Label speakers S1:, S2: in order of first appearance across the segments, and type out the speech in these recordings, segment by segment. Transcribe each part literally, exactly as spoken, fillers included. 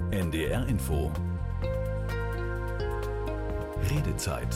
S1: N D R Info Redezeit.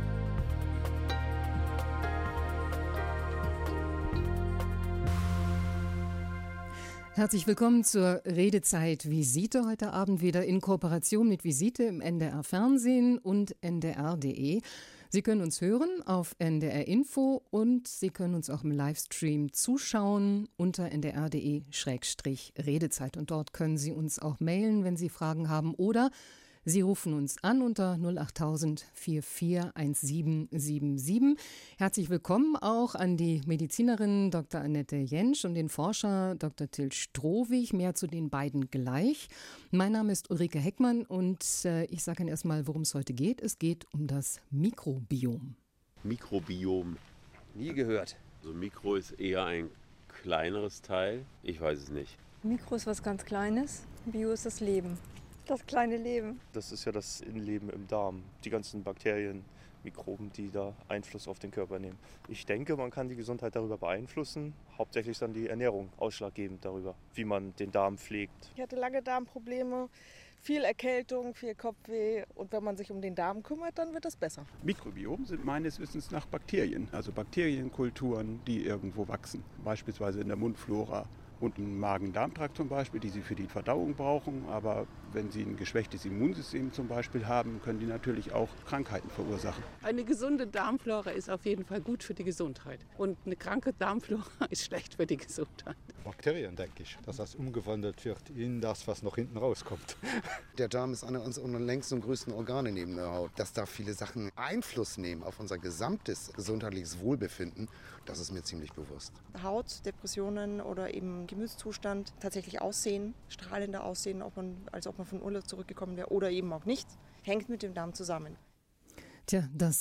S2: Herzlich willkommen zur Redezeit Visite heute Abend wieder in Kooperation mit Visite im N D R Fernsehen und N D R punkt D E. Sie können uns hören auf N D R Info und Sie können uns auch im Livestream zuschauen unter N D R punkt D E Schrägstrich Redezeit. Und dort können Sie uns auch mailen, wenn Sie Fragen haben, oder Sie rufen uns an unter null acht tausend vier vier eins sieben sieben sieben. Herzlich willkommen auch an die Medizinerin Doktor Annette Jentsch und den Forscher Doktor Till Strohwig. Mehr zu den beiden gleich. Mein Name ist Ulrike Heckmann und äh, ich sage Ihnen erstmal, worum es heute geht. Es geht um das Mikrobiom.
S3: Mikrobiom.
S4: Nie gehört.
S3: Also Mikro ist eher ein kleineres Teil. Ich weiß es nicht.
S5: Mikro ist was ganz Kleines, Bio ist das Leben. Das kleine Leben.
S6: Das ist ja das Innenleben im Darm. Die ganzen Bakterien, Mikroben, die da Einfluss auf den Körper nehmen. Ich denke, man kann die Gesundheit darüber beeinflussen. Hauptsächlich ist dann die Ernährung ausschlaggebend darüber, wie man den Darm pflegt.
S7: Ich hatte lange Darmprobleme, viel Erkältung, viel Kopfweh. Und wenn man sich um den Darm kümmert, dann wird es besser.
S8: Mikrobiom sind meines Wissens nach Bakterien, also Bakterienkulturen, die irgendwo wachsen. Beispielsweise in der Mundflora. Und im Magen-Darm-Trakt zum Beispiel, die sie für die Verdauung brauchen. Aber wenn sie ein geschwächtes Immunsystem zum Beispiel haben, können die natürlich auch Krankheiten verursachen.
S9: Eine gesunde Darmflora ist auf jeden Fall gut für die Gesundheit. Und eine kranke Darmflora ist schlecht für die Gesundheit.
S10: Bakterien, denke ich, dass das umgewandelt wird in das, was noch hinten rauskommt.
S11: Der Darm ist einer unserer längsten und größten Organe neben der Haut. Dass da viele Sachen Einfluss nehmen auf unser gesamtes gesundheitliches Wohlbefinden, das ist mir ziemlich bewusst.
S12: Haut, Depressionen oder eben Gemütszustand, tatsächlich Aussehen, strahlender Aussehen, ob man, als ob man von Urlaub zurückgekommen wäre oder eben auch nicht, hängt mit dem Darm zusammen.
S2: Tja, das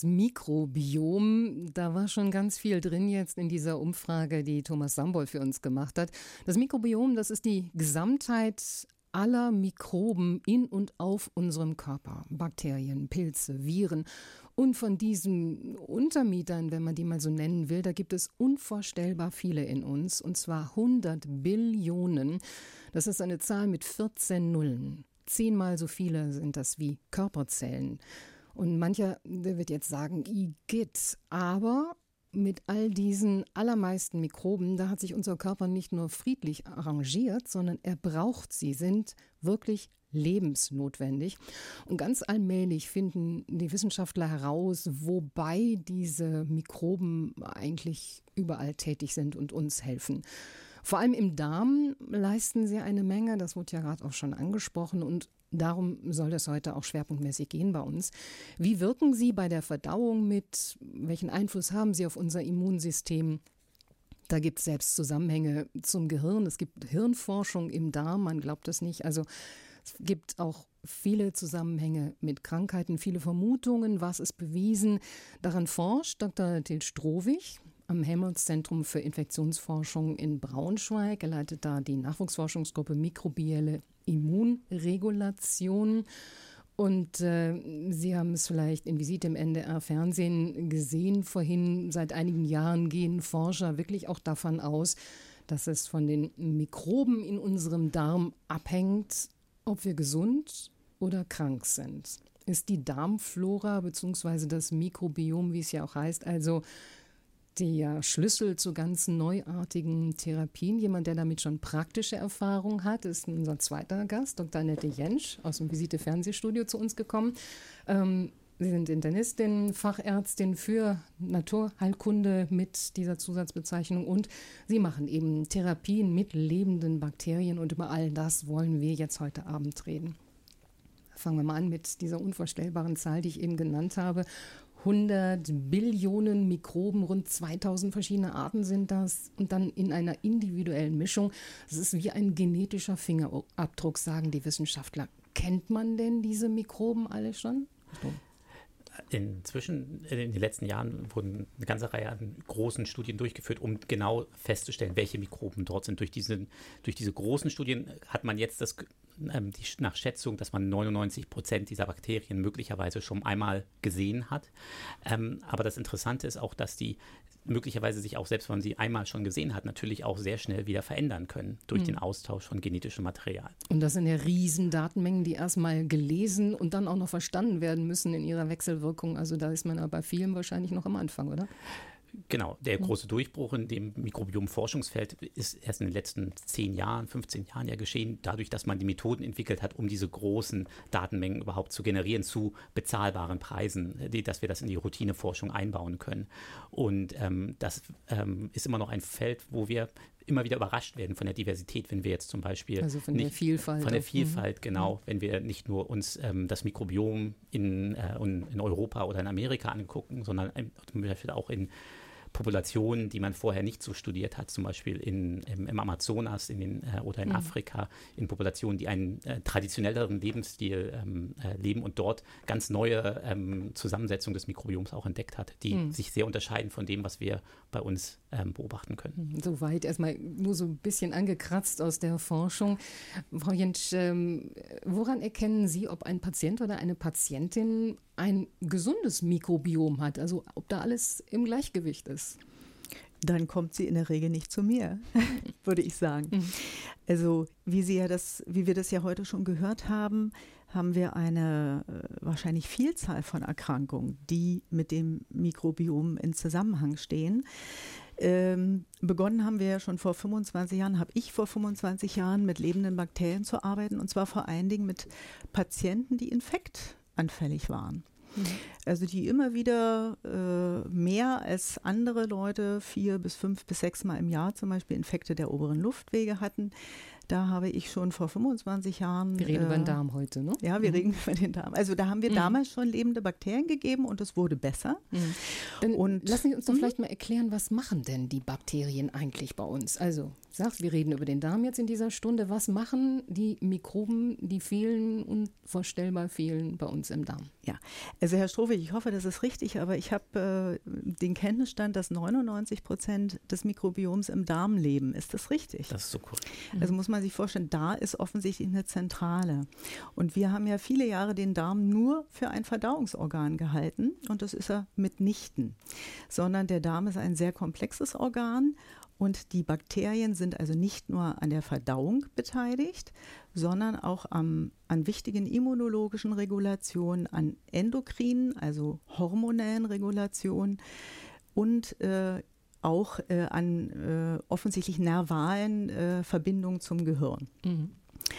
S2: Mikrobiom, da war schon ganz viel drin jetzt in dieser Umfrage, die Thomas Sambol für uns gemacht hat. Das Mikrobiom, das ist die Gesamtheit aller Mikroben in und auf unserem Körper. Bakterien, Pilze, Viren. Und von diesen Untermietern, wenn man die mal so nennen will, da gibt es unvorstellbar viele in uns. Und zwar hundert Billionen. Das ist eine Zahl mit vierzehn Nullen. Zehnmal so viele sind das wie Körperzellen. Und mancher, der wird jetzt sagen, Igitt, aber mit all diesen allermeisten Mikroben, da hat sich unser Körper nicht nur friedlich arrangiert, sondern er braucht sie, sind wirklich lebensnotwendig. Und ganz allmählich finden die Wissenschaftler heraus, wobei diese Mikroben eigentlich überall tätig sind und uns helfen. Vor allem im Darm leisten sie eine Menge, das wurde ja gerade auch schon angesprochen, und darum soll es heute auch schwerpunktmäßig gehen bei uns. Wie wirken sie bei der Verdauung mit? Welchen Einfluss haben sie auf unser Immunsystem? Da gibt es selbst Zusammenhänge zum Gehirn. Es gibt Hirnforschung im Darm, man glaubt es nicht. Also es gibt auch viele Zusammenhänge mit Krankheiten, viele Vermutungen, was ist bewiesen. Daran forscht Doktor Till Strohwig am Helmholtz-Zentrum für Infektionsforschung in Braunschweig. Er leitet da die Nachwuchsforschungsgruppe Mikrobielle Immunregulation. Und äh, Sie haben es vielleicht in Visite im N D R Fernsehen gesehen vorhin. Seit einigen Jahren gehen Forscher wirklich auch davon aus, dass es von den Mikroben in unserem Darm abhängt, ob wir gesund oder krank sind. Ist die Darmflora bzw. das Mikrobiom, wie es ja auch heißt, also der Schlüssel zu ganz neuartigen Therapien? Jemand, der damit schon praktische Erfahrung hat, ist unser zweiter Gast, Doktor Annette Jentsch aus dem Visite Fernsehstudio zu uns gekommen. Ähm, Sie sind Internistin, Fachärztin für Naturheilkunde mit dieser Zusatzbezeichnung, und Sie machen eben Therapien mit lebenden Bakterien, und über all das wollen wir jetzt heute Abend reden. Fangen wir mal an mit dieser unvorstellbaren Zahl, die ich eben genannt habe. hundert Billionen Mikroben, rund zweitausend verschiedene Arten sind das, und dann in einer individuellen Mischung. Das ist wie ein genetischer Fingerabdruck, sagen die Wissenschaftler. Kennt man denn diese Mikroben alle schon?
S13: Inzwischen, in den letzten Jahren, wurden eine ganze Reihe an großen Studien durchgeführt, um genau festzustellen, welche Mikroben dort sind. Durch diese, durch diese großen Studien hat man jetzt das ähm, die, nach Schätzung, dass man neunundneunzig Prozent dieser Bakterien möglicherweise schon einmal gesehen hat. Ähm, aber das Interessante ist auch, dass die möglicherweise sich auch, selbst wenn man sie einmal schon gesehen hat, natürlich auch sehr schnell wieder verändern können durch mhm. den Austausch von genetischem Material.
S2: Und das sind ja riesen Datenmengen, die erstmal gelesen und dann auch noch verstanden werden müssen in ihrer Wechselwirkung. Also da ist man aber bei vielen wahrscheinlich noch am Anfang, oder?
S13: Genau, der große Durchbruch in dem Mikrobiom-Forschungsfeld ist erst in den letzten zehn Jahren, fünfzehn Jahren ja geschehen, dadurch, dass man die Methoden entwickelt hat, um diese großen Datenmengen überhaupt zu generieren zu bezahlbaren Preisen, die, dass wir das in die Routineforschung einbauen können. Und ähm, das ähm, ist immer noch ein Feld, wo wir immer wieder überrascht werden von der Diversität, wenn wir jetzt zum Beispiel
S2: also von
S13: nicht,
S2: der Vielfalt.
S13: Von der
S2: auch.
S13: Vielfalt, genau. Wenn wir nicht nur uns ähm, das Mikrobiom in, äh, in Europa oder in Amerika angucken, sondern zum Beispiel auch in Populationen, die man vorher nicht so studiert hat, zum Beispiel in, im, im Amazonas in den, äh, oder in mhm. Afrika, in Populationen, die einen äh, traditionelleren Lebensstil ähm, äh, leben und dort ganz neue ähm, Zusammensetzung des Mikrobioms auch entdeckt hat, die mhm. sich sehr unterscheiden von dem, was wir bei uns ähm, beobachten können.
S2: Soweit erstmal nur so ein bisschen angekratzt aus der Forschung. Frau Jentsch, ähm, woran erkennen Sie, ob ein Patient oder eine Patientin ein gesundes Mikrobiom hat, also ob da alles im Gleichgewicht ist?
S4: Dann kommt sie in der Regel nicht zu mir, würde ich sagen. Mhm. Also wie Sie ja das, wie wir das ja heute schon gehört haben, haben wir eine äh, wahrscheinlich Vielzahl von Erkrankungen, die mit dem Mikrobiom in Zusammenhang stehen. Ähm, begonnen haben wir ja schon vor fünfundzwanzig Jahren, habe ich vor fünfundzwanzig Jahren mit lebenden Bakterien zu arbeiten, und zwar vor allen Dingen mit Patienten, die infektanfällig waren. Mhm. Also die immer wieder äh, mehr als andere Leute vier bis fünf bis sechs Mal im Jahr zum Beispiel Infekte der oberen Luftwege hatten. Da habe ich schon vor fünfundzwanzig Jahren...
S2: Wir reden
S4: äh,
S2: über den Darm heute, ne?
S4: Ja, wir
S2: mhm.
S4: reden über den Darm. Also da haben wir mhm. damals schon lebende Bakterien gegeben und es wurde besser.
S2: Mhm. Dann und lassen Sie uns doch mhm. vielleicht mal erklären, was machen denn die Bakterien eigentlich bei uns? Also, sagst, wir reden über den Darm jetzt in dieser Stunde. Was machen die Mikroben, die fehlen, unvorstellbar fehlen bei uns im Darm?
S4: Ja, also Herr Strohwig, ich hoffe, das ist richtig, aber ich habe äh, den Kenntnisstand, dass neunundneunzig Prozent des Mikrobioms im Darm leben. Ist das richtig?
S13: Das ist so korrekt.
S4: Also muss man sich vorstellen, da ist offensichtlich eine Zentrale. Und wir haben ja viele Jahre den Darm nur für ein Verdauungsorgan gehalten, und das ist er mitnichten. Sondern der Darm ist ein sehr komplexes Organ. Und die Bakterien sind also nicht nur an der Verdauung beteiligt, sondern auch am, an wichtigen immunologischen Regulationen, an endokrinen, also hormonellen Regulationen und äh, auch äh, an äh, offensichtlich nervalen äh, Verbindungen zum Gehirn. Mhm.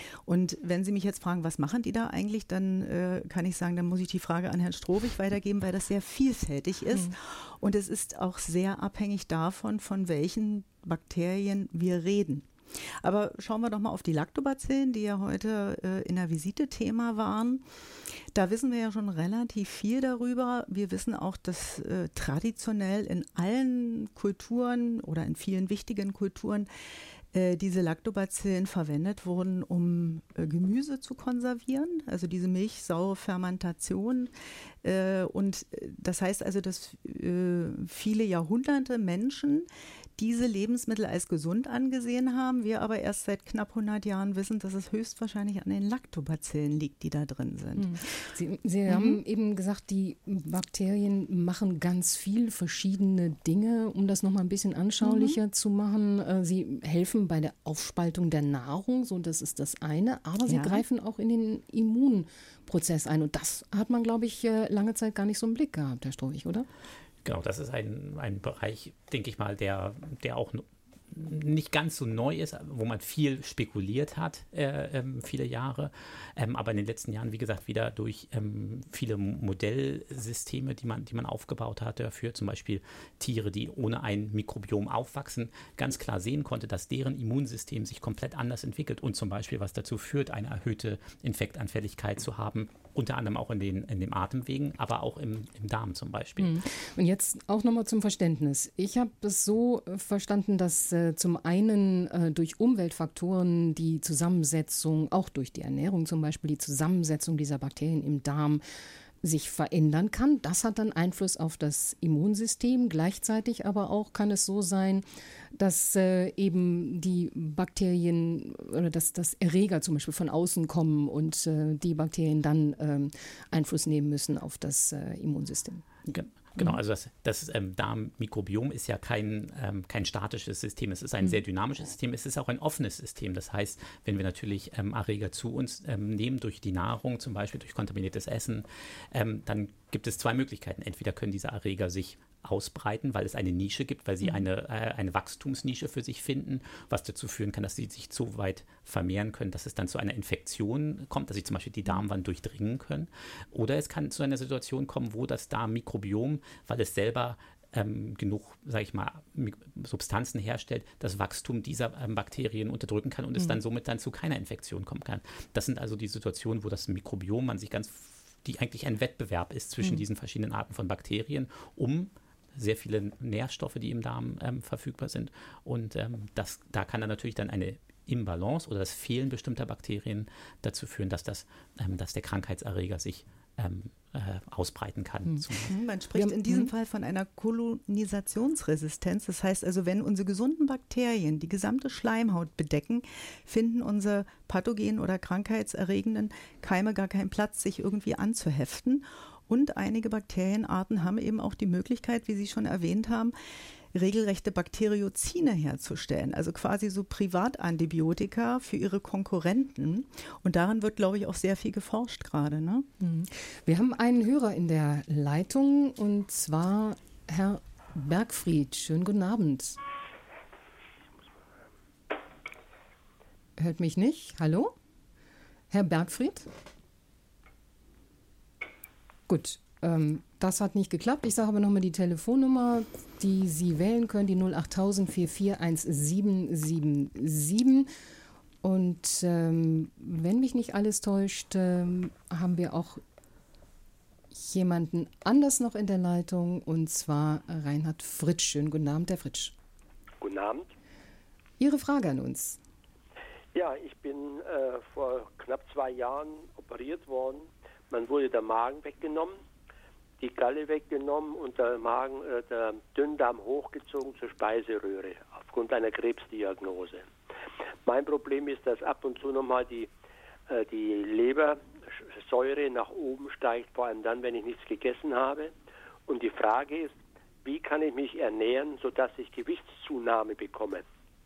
S4: Und wenn Sie mich jetzt fragen, was machen die da eigentlich, dann äh, kann ich sagen, dann muss ich die Frage an Herrn Strohwig weitergeben, weil das sehr vielfältig ist. Mhm. Und es ist auch sehr abhängig davon, von welchen Bakterien wir reden. Aber schauen wir doch mal auf die Lactobacillen, die ja heute äh, in der Visite Thema waren. Da wissen wir ja schon relativ viel darüber. Wir wissen auch, dass äh, traditionell in allen Kulturen oder in vielen wichtigen Kulturen diese Lactobacillen verwendet wurden, um äh, Gemüse zu konservieren, also diese milchsaure Fermentation. Äh, und das heißt also, dass äh, viele Jahrhunderte Menschen diese Lebensmittel als gesund angesehen haben, wir aber erst seit knapp hundert Jahren wissen, dass es höchstwahrscheinlich an den Lactobacillen liegt, die da drin sind.
S2: Sie, Sie mhm. haben eben gesagt, die Bakterien machen ganz viel verschiedene Dinge, um das nochmal ein bisschen anschaulicher mhm. zu machen. Sie helfen bei der Aufspaltung der Nahrung, so das ist das eine, aber sie ja. greifen auch in den Immunprozess ein, und das hat man, glaube ich, lange Zeit gar nicht so im Blick gehabt, Herr Strohwig, oder?
S13: Genau, das ist ein, ein Bereich, denke ich mal, der, der auch nicht ganz so neu ist, wo man viel spekuliert hat, äh, ähm, viele Jahre, ähm, aber in den letzten Jahren, wie gesagt, wieder durch ähm, viele Modellsysteme, die man, die man aufgebaut hatte, für zum Beispiel Tiere, die ohne ein Mikrobiom aufwachsen, ganz klar sehen konnte, dass deren Immunsystem sich komplett anders entwickelt und zum Beispiel, was dazu führt, eine erhöhte Infektanfälligkeit zu haben, unter anderem auch in den, in den Atemwegen, aber auch im, im Darm zum Beispiel.
S2: Und jetzt auch nochmal zum Verständnis. Ich habe es so verstanden, dass äh, zum einen äh, durch Umweltfaktoren die Zusammensetzung, auch durch die Ernährung zum Beispiel, die Zusammensetzung dieser Bakterien im Darm sich verändern kann. Das hat dann Einfluss auf das Immunsystem. Gleichzeitig aber auch kann es so sein, dass äh, eben die Bakterien oder dass, dass Erreger zum Beispiel von außen kommen und äh, die Bakterien dann ähm, Einfluss nehmen müssen auf das äh, Immunsystem.
S13: Ge- Genau, also das, das ähm, Darmmikrobiom ist ja kein, ähm, kein statisches System, es ist ein mhm. sehr dynamisches System, es ist auch ein offenes System. Das heißt, wenn wir natürlich ähm, Erreger zu uns ähm, nehmen durch die Nahrung, zum Beispiel durch kontaminiertes Essen, ähm, dann gibt es zwei Möglichkeiten. Entweder können diese Erreger sich ausbreiten, weil es eine Nische gibt, weil sie mhm. eine, äh, eine Wachstumsnische für sich finden, was dazu führen kann, dass sie sich so weit vermehren können, dass es dann zu einer Infektion kommt, dass sie zum Beispiel die Darmwand durchdringen können. Oder es kann zu einer Situation kommen, wo das Darmmikrobiom, weil es selber ähm, genug, sage ich mal, Substanzen herstellt, das Wachstum dieser ähm, Bakterien unterdrücken kann und mhm. es dann somit dann zu keiner Infektion kommen kann. Das sind also die Situationen, wo das Mikrobiom man sich ganz, die eigentlich ein Wettbewerb ist zwischen mhm. diesen verschiedenen Arten von Bakterien, um sehr viele Nährstoffe, die im Darm ähm, verfügbar sind. Und ähm, das, da kann dann natürlich dann eine Imbalance oder das Fehlen bestimmter Bakterien dazu führen, dass, das, ähm, dass der Krankheitserreger sich ähm, äh, ausbreiten kann.
S4: Mhm. Man spricht in diesem mhm. Fall von einer Kolonisationsresistenz. Das heißt also, wenn unsere gesunden Bakterien die gesamte Schleimhaut bedecken, finden unsere pathogenen oder krankheitserregenden Keime gar keinen Platz, sich irgendwie anzuheften. Und einige Bakterienarten haben eben auch die Möglichkeit, wie Sie schon erwähnt haben, regelrechte Bakteriozine herzustellen, also quasi so Privatantibiotika für ihre Konkurrenten. Und daran wird, glaube ich, auch sehr viel geforscht gerade. Ne?
S2: Wir haben einen Hörer in der Leitung, und zwar Herr Bergfried. Schönen guten Abend. Hört mich nicht? Hallo? Herr Bergfried? Gut, ähm, das hat nicht geklappt. Ich sage aber nochmal die Telefonnummer, die Sie wählen können, die null achttausend vier vier eins sieben sieben sieben. Und ähm, wenn mich nicht alles täuscht, ähm, haben wir auch jemanden anders noch in der Leitung, und zwar Reinhard Fritsch. Schönen guten Abend, Herr Fritsch.
S14: Guten Abend.
S2: Ihre Frage an uns.
S14: Ja, ich bin äh, vor knapp zwei Jahren operiert worden. Man wurde der Magen weggenommen, die Galle weggenommen und der Magen, äh, der Dünndarm hochgezogen zur Speiseröhre aufgrund einer Krebsdiagnose. Mein Problem ist, dass ab und zu nochmal die, äh, die Lebersäure nach oben steigt, vor allem dann, wenn ich nichts gegessen habe. Und die Frage ist, wie kann ich mich ernähren, sodass ich Gewichtszunahme bekomme?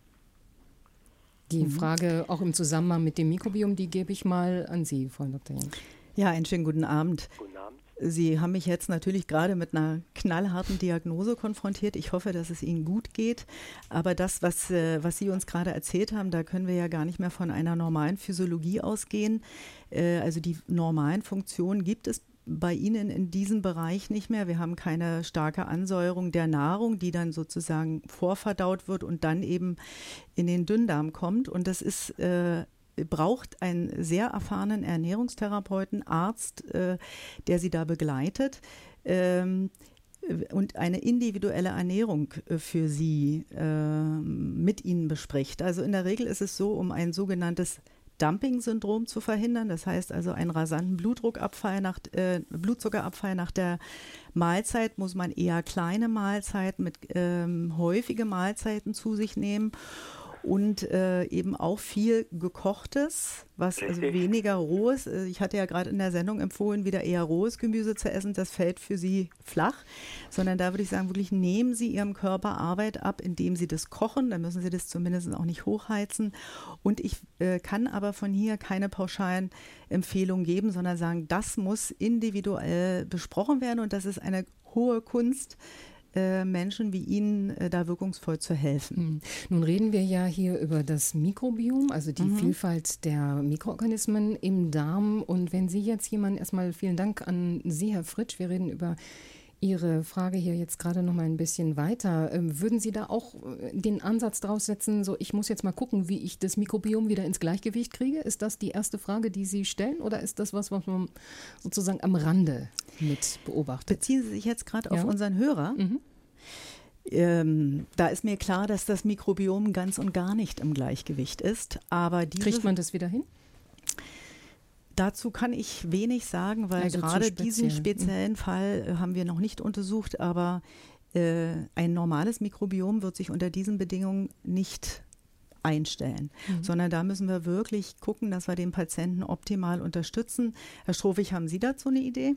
S2: Die Frage auch im Zusammenhang mit dem Mikrobiom, die gebe ich mal an Sie, Frau Doktor Jentsch.
S4: Ja, einen schönen guten Abend.
S14: Guten Abend.
S4: Sie haben mich jetzt natürlich gerade mit einer knallharten Diagnose konfrontiert. Ich hoffe, dass es Ihnen gut geht. Aber das, was, was Sie uns gerade erzählt haben, da können wir ja gar nicht mehr von einer normalen Physiologie ausgehen. Also die normalen Funktionen gibt es bei Ihnen in diesem Bereich nicht mehr. Wir haben keine starke Ansäuerung der Nahrung, die dann sozusagen vorverdaut wird und dann eben in den Dünndarm kommt. Und das ist äh, braucht einen sehr erfahrenen Ernährungstherapeuten, Arzt, äh, der Sie da begleitet, ähm, und eine individuelle Ernährung äh, für Sie äh, mit Ihnen bespricht. Also in der Regel ist es so, um ein sogenanntes Dumping-Syndrom zu verhindern, das heißt also einen rasanten Blutdruckabfall nach, äh, Blutzuckerabfall nach der Mahlzeit, muss man eher kleine Mahlzeiten mit ähm, häufige Mahlzeiten zu sich nehmen. Und äh, eben auch viel Gekochtes, was also weniger Rohes. Ich hatte ja gerade in der Sendung empfohlen, wieder eher rohes Gemüse zu essen. Das fällt für Sie flach. Sondern da würde ich sagen, wirklich nehmen Sie Ihrem Körper Arbeit ab, indem Sie das kochen. Dann müssen Sie das zumindest auch nicht hochheizen. Und ich äh, kann aber von hier keine pauschalen Empfehlungen geben, sondern sagen, das muss individuell besprochen werden. Und das ist eine hohe Kunst, Menschen wie Ihnen äh, da wirkungsvoll zu helfen.
S2: Nun reden wir ja hier über das Mikrobiom, also die mhm. Vielfalt der Mikroorganismen im Darm. Und wenn Sie jetzt jemanden, erstmal vielen Dank an Sie, Herr Fritsch, wir reden über Ihre Frage hier jetzt gerade noch mal ein bisschen weiter. Würden Sie da auch den Ansatz draus setzen, so ich muss jetzt mal gucken, wie ich das Mikrobiom wieder ins Gleichgewicht kriege? Ist das die erste Frage, die Sie stellen, oder ist das was, was man sozusagen am Rande mit beobachtet?
S4: Beziehen Sie sich jetzt gerade
S2: ja.
S4: auf unseren Hörer?
S2: Mhm.
S4: Ähm, da ist mir klar, dass das Mikrobiom ganz und gar nicht im Gleichgewicht ist. Aber
S2: Kriegt man das wieder hin?
S4: Dazu kann ich wenig sagen, weil
S2: Also zu
S4: gerade
S2: speziell.
S4: diesen speziellen Fall äh, haben wir noch nicht untersucht, aber äh, ein normales Mikrobiom wird sich unter diesen Bedingungen nicht einstellen,
S2: Mhm.
S4: sondern da müssen wir wirklich gucken, dass wir den Patienten optimal unterstützen. Herr Strofig, haben Sie dazu eine Idee?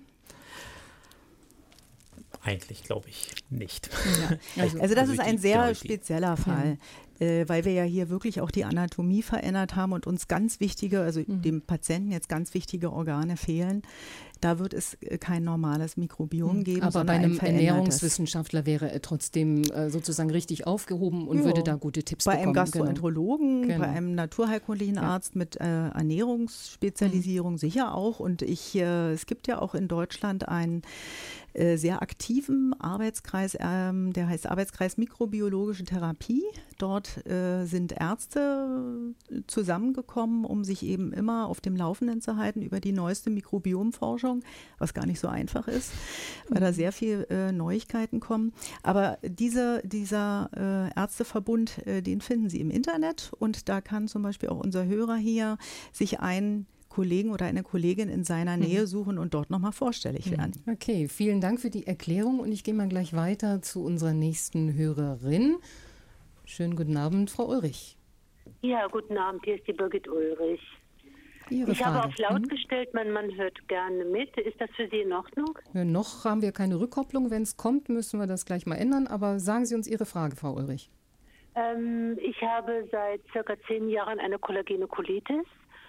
S13: Eigentlich glaube ich nicht.
S4: Ja. Also, also das ist ein
S13: die-
S4: sehr
S13: genau, die-
S4: spezieller Fall, äh, weil wir ja hier wirklich auch die Anatomie verändert haben und uns ganz wichtige, also
S2: Mhm.
S4: dem Patienten jetzt ganz wichtige Organe fehlen. Da wird es äh, kein normales Mikrobiom
S2: Mhm.
S4: geben,
S2: Aber bei
S4: sondern ein
S2: einem
S4: verändertes.
S2: Ernährungswissenschaftler wäre er trotzdem äh, sozusagen richtig aufgehoben und
S4: Ja.
S2: würde da gute Tipps
S4: Bei
S2: bekommen.
S4: einem Gastroenterologen,
S2: Genau.
S4: bei einem naturheilkundlichen
S2: Ja.
S4: Arzt mit äh, Ernährungsspezialisierung sicher auch. Und ich, äh, es gibt ja auch in Deutschland einen äh, sehr aktiven Arbeitskreis, ähm, der heißt Arbeitskreis Mikrobiologische Therapie. Dort äh, sind Ärzte äh, zusammengekommen, um sich eben immer auf dem Laufenden zu halten über die neueste Mikrobiomforschung, was gar nicht so einfach ist, weil da sehr viel äh, Neuigkeiten kommen. Aber diese, dieser äh, Ärzteverbund, äh, den finden Sie im Internet und da kann zum Beispiel auch unser Hörer hier sich einen Kollegen oder eine Kollegin in seiner Nähe suchen und dort nochmal vorstellig werden.
S2: Okay, vielen Dank für die Erklärung und ich gehe mal gleich weiter zu unserer nächsten Hörerin. Schönen guten Abend, Frau Ulrich.
S15: Ja, guten Abend, hier ist die Birgit Ulrich.
S2: Ihre
S15: ich habe
S2: Frage.
S15: auf laut
S2: Mhm.
S15: gestellt, mein Mann hört gerne mit. Ist das für Sie in Ordnung?
S2: Ja, noch haben wir keine Rückkopplung. Wenn es kommt, müssen wir das gleich mal ändern. Aber sagen Sie uns Ihre Frage, Frau Ulrich.
S15: Ähm, ich habe seit circa zehn Jahren eine kollagene Colitis.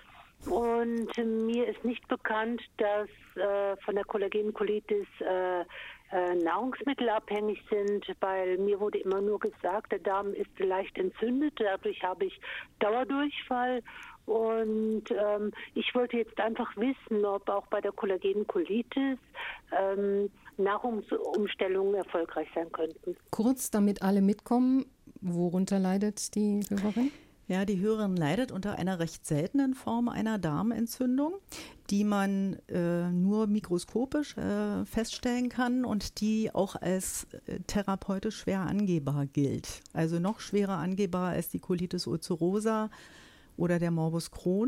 S15: Und mir ist nicht bekannt, dass äh, von der kollagenen Colitis äh, äh, Nahrungsmittel abhängig sind, weil mir wurde immer nur gesagt, der Darm ist leicht entzündet, dadurch habe ich Dauerdurchfall. Und ähm, ich wollte jetzt einfach wissen, ob auch bei der kollagenen Colitis ähm, Nahrungsumstellungen erfolgreich sein könnten.
S2: Kurz, damit alle mitkommen, worunter leidet die Hörerin?
S4: Ja, die Hörerin leidet unter einer recht seltenen Form einer Darmentzündung, die man äh, nur mikroskopisch äh, feststellen kann und die auch als äh, therapeutisch schwer angehbar gilt. Also noch schwerer angehbar als die Colitis ulcerosa oder der Morbus Crohn.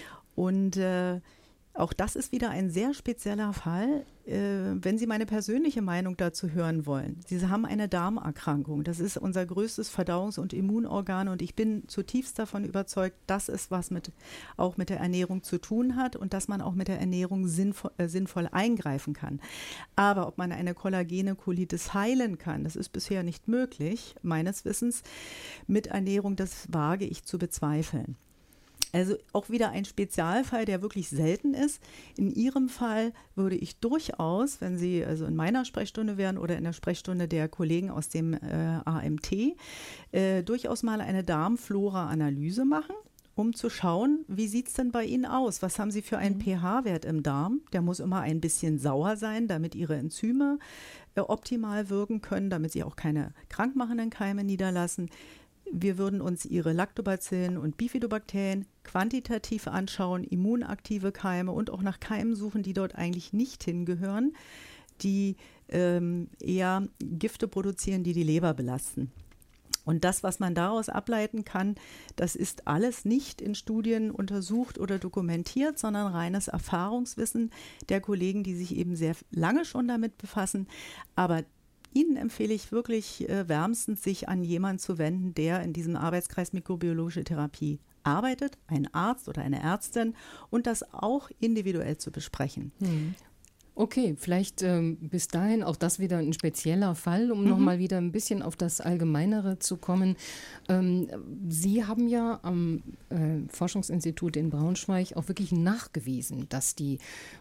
S4: Und äh, auch das ist wieder ein sehr spezieller Fall. Äh, wenn Sie meine persönliche Meinung dazu hören wollen. Sie haben eine Darmerkrankung. Das ist unser größtes Verdauungs- und Immunorgan und ich bin zutiefst davon überzeugt, dass es was mit, auch mit der Ernährung zu tun hat und dass man auch mit der Ernährung sinnvoll, äh, sinnvoll eingreifen kann. Aber ob man eine kollagene Colitis heilen kann, das ist bisher nicht möglich, meines Wissens. Mit Ernährung, das wage ich zu bezweifeln. Also auch wieder ein Spezialfall, der wirklich selten ist. In Ihrem Fall würde ich durchaus, wenn Sie also in meiner Sprechstunde wären oder in der Sprechstunde der Kollegen aus dem äh, A M T, äh, durchaus mal eine Darmflora-Analyse machen, um zu schauen, wie sieht es denn bei Ihnen aus? Was haben Sie für einen mhm. pH-Wert im Darm? Der muss immer ein bisschen sauer sein, damit Ihre Enzyme äh, optimal wirken können, damit Sie auch keine krankmachenden Keime niederlassen. Wir würden uns ihre Lactobacillen und Bifidobakterien quantitativ anschauen, immunaktive Keime und auch nach Keimen suchen, die dort eigentlich nicht hingehören, die ähm, eher Gifte produzieren, die die Leber belasten. Und das, was man daraus ableiten kann, das ist alles nicht in Studien untersucht oder dokumentiert, sondern reines Erfahrungswissen der Kollegen, die sich eben sehr lange schon damit befassen. Aber Ihnen empfehle ich wirklich äh, wärmstens, sich an jemanden zu wenden, der in diesem Arbeitskreis Mikrobiologische Therapie arbeitet, ein Arzt oder eine Ärztin, und das auch individuell zu besprechen.
S2: Hm. Okay, vielleicht ähm, bis dahin auch das wieder ein spezieller Fall, um
S4: Mhm.
S2: nochmal wieder ein bisschen auf das Allgemeinere zu kommen. Ähm, Sie haben ja am äh, Forschungsinstitut in Braunschweig auch wirklich nachgewiesen, dass die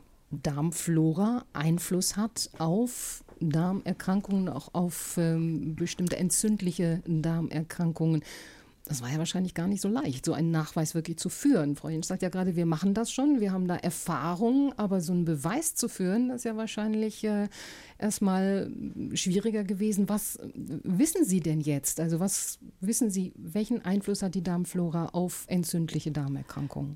S2: Darmflora Einfluss hat auf Darmerkrankungen, auch auf ähm, bestimmte entzündliche Darmerkrankungen. Das war ja wahrscheinlich gar nicht so leicht, so einen Nachweis wirklich zu führen. Frau Jentsch sagt ja gerade, wir machen das schon, wir haben da Erfahrung, aber so einen Beweis zu führen, das ist ja wahrscheinlich äh, erstmal schwieriger gewesen. Was wissen Sie denn jetzt? Also was wissen Sie, welchen Einfluss hat die Darmflora auf entzündliche Darmerkrankungen?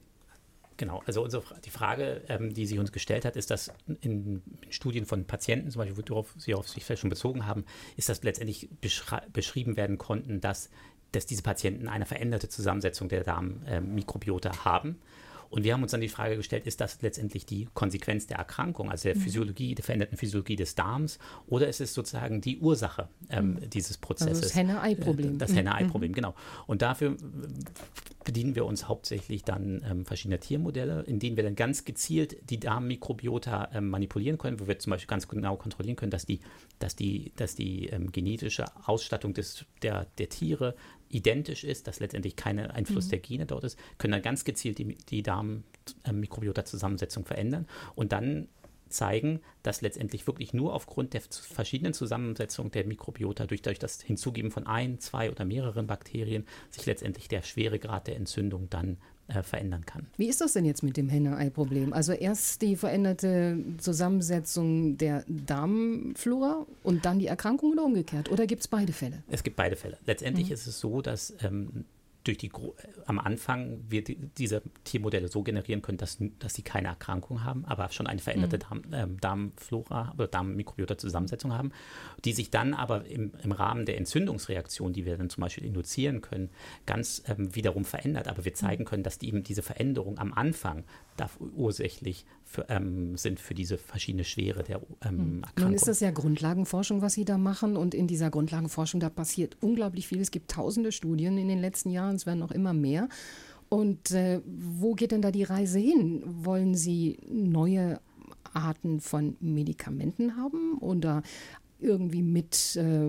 S13: Genau, also unsere, die Frage, ähm, die sie uns gestellt hat, ist, dass in, in Studien von Patienten, zum Beispiel, worauf sie auf sich schon bezogen haben, ist, dass letztendlich beschrei- beschrieben werden konnten, dass, dass diese Patienten eine veränderte Zusammensetzung der Darmmikrobiota haben. Und wir haben uns dann die Frage gestellt, ist das letztendlich die Konsequenz der Erkrankung, also der Physiologie, der veränderten Physiologie des Darms, oder ist es sozusagen die Ursache ähm, mhm. dieses Prozesses?
S2: Also das Henne-Ei-Problem.
S13: Das Henne-Ei-Problem, mhm. genau. Und dafür bedienen wir uns hauptsächlich dann ähm, verschiedener Tiermodelle, in denen wir dann ganz gezielt die Darmmikrobiota ähm, manipulieren können, wo wir zum Beispiel ganz genau kontrollieren können, dass die, dass die, dass die ähm, genetische Ausstattung des, der, der Tiere identisch ist, dass letztendlich kein Einfluss mhm. der Gene dort ist, können dann ganz gezielt die, die Darmmikrobiota-Zusammensetzung verändern und dann zeigen, dass letztendlich wirklich nur aufgrund der verschiedenen Zusammensetzung der Mikrobiota durch, durch das Hinzugeben von ein, zwei oder mehreren Bakterien sich letztendlich der Schweregrad der Entzündung dann äh, verändern kann.
S2: Wie ist das denn jetzt mit dem Henne-Ei-Problem? Also erst die veränderte Zusammensetzung der Darmflora und dann die Erkrankung oder umgekehrt? Oder gibt es beide Fälle?
S13: Es gibt beide Fälle. Letztendlich
S2: Mhm.
S13: ist es so, dass ähm, durch die Gro- am Anfang wir die, diese Tiermodelle so generieren können, dass, dass sie keine Erkrankung haben, aber schon eine veränderte
S2: Mhm.
S13: Darm, ähm, Darmflora oder Darmmikrobiota-Zusammensetzung haben, die sich dann aber im, im Rahmen der Entzündungsreaktion, die wir dann zum Beispiel induzieren können, ganz ähm, wiederum verändert. Aber wir zeigen können, dass die eben diese Veränderung am Anfang da ursächlich für, ähm, sind für diese verschiedene Schwere der ähm,
S2: Mhm.
S13: Erkrankung.
S2: Nun ist das ja Grundlagenforschung, was Sie da machen, und in dieser Grundlagenforschung, da passiert unglaublich viel. Es gibt tausende Studien in den letzten Jahren, es werden noch immer mehr. Und äh, wo geht denn da die Reise hin? Wollen Sie neue Arten von Medikamenten haben oder irgendwie mit äh,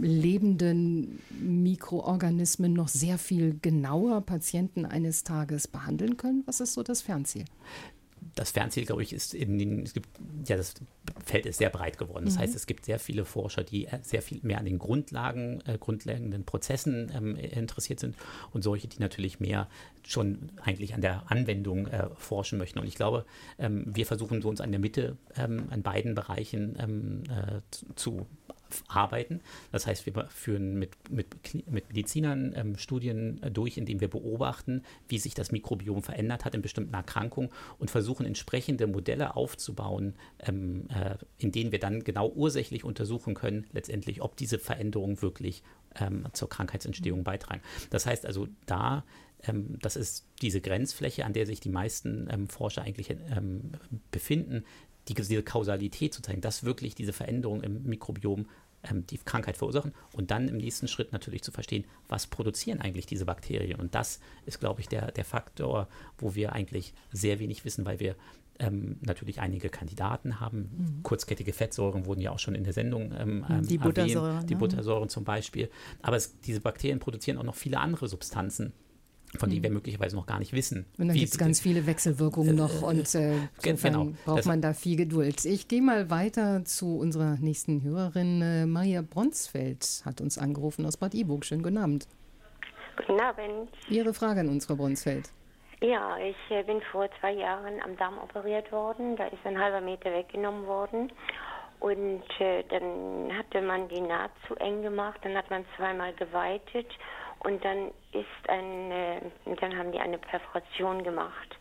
S2: lebenden Mikroorganismen noch sehr viel genauer Patienten eines Tages behandeln können? Was ist so das Fernziel?
S13: Das Fernziel, glaube ich, ist in den, es gibt, ja, das Feld ist sehr breit geworden. Das
S2: Mhm.
S13: heißt, es gibt sehr viele Forscher, die sehr viel mehr an den Grundlagen, äh, grundlegenden Prozessen ähm, interessiert sind und solche, die natürlich mehr schon eigentlich an der Anwendung äh, forschen möchten. Und ich glaube, ähm, wir versuchen so uns an der Mitte ähm, an beiden Bereichen ähm, äh, zu arbeiten. Das heißt, wir führen mit, mit, mit Medizinern ähm, Studien äh, durch, indem wir beobachten, wie sich das Mikrobiom verändert hat in bestimmten Erkrankungen und versuchen, entsprechende Modelle aufzubauen, ähm, äh, in denen wir dann genau ursächlich untersuchen können, letztendlich, ob diese Veränderungen wirklich ähm, zur Krankheitsentstehung beitragen. Das heißt also, da ähm, das ist diese Grenzfläche, an der sich die meisten ähm, Forscher eigentlich ähm, befinden, Die, diese Kausalität zu zeigen, dass wirklich diese Veränderungen im Mikrobiom ähm, die Krankheit verursachen und dann im nächsten Schritt natürlich zu verstehen, was produzieren eigentlich diese Bakterien. Und das ist, glaube ich, der, der Faktor, wo wir eigentlich sehr wenig wissen, weil wir ähm, natürlich einige Kandidaten haben. Mhm. Kurzkettige Fettsäuren wurden ja auch schon in der Sendung ähm, ähm,
S4: die Buttersäuren,
S13: erwähnt, die
S4: ja.
S13: Buttersäuren zum Beispiel. Aber es, diese Bakterien produzieren auch noch viele andere Substanzen, von denen wir möglicherweise noch gar nicht wissen.
S2: Und dann gibt es ganz viele Wechselwirkungen noch und äh, insofern
S13: genau,
S2: braucht
S13: das,
S2: man da viel Geduld. Ich gehe mal weiter zu unserer nächsten Hörerin. Äh, Maria Bronsfeld hat uns angerufen aus Bad Iburg. Schönen guten Abend.
S16: Guten Abend.
S2: Ihre Frage an uns, Frau Bronsfeld.
S16: Ja, ich äh, bin vor zwei Jahren am Darm operiert worden. Da ist ein halber Meter weggenommen worden. Und äh, dann hatte man die Naht zu eng gemacht. Dann hat man zweimal geweitet. Und dann ist eine, dann haben die eine Perforation gemacht.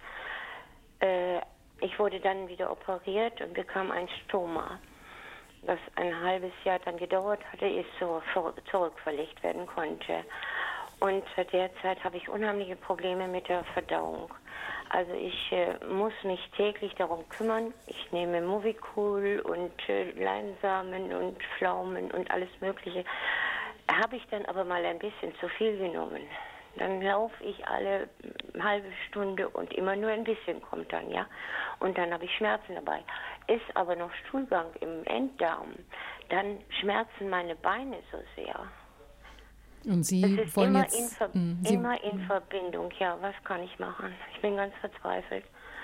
S16: Äh, ich wurde dann wieder operiert und bekam ein Stoma, das ein halbes Jahr dann gedauert hatte, ehe es so zurückverlegt werden konnte. Und seit der Zeit habe ich unheimliche Probleme mit der Verdauung. Also ich äh, muss mich täglich darum kümmern. Ich nehme Movicol und äh, Leinsamen und Pflaumen und alles Mögliche. Habe ich dann aber mal ein bisschen zu viel genommen. Dann laufe ich alle halbe Stunde und immer nur ein bisschen kommt dann, ja. Und dann habe ich Schmerzen dabei. Ist aber noch Stuhlgang im Enddarm, dann schmerzen meine Beine so sehr.
S2: Und Sie
S16: das ist
S2: wollen
S16: immer
S2: jetzt...
S16: In Ver-
S2: mh, Sie,
S16: immer in Verbindung, ja. Was kann ich machen? Ich bin ganz verzweifelt.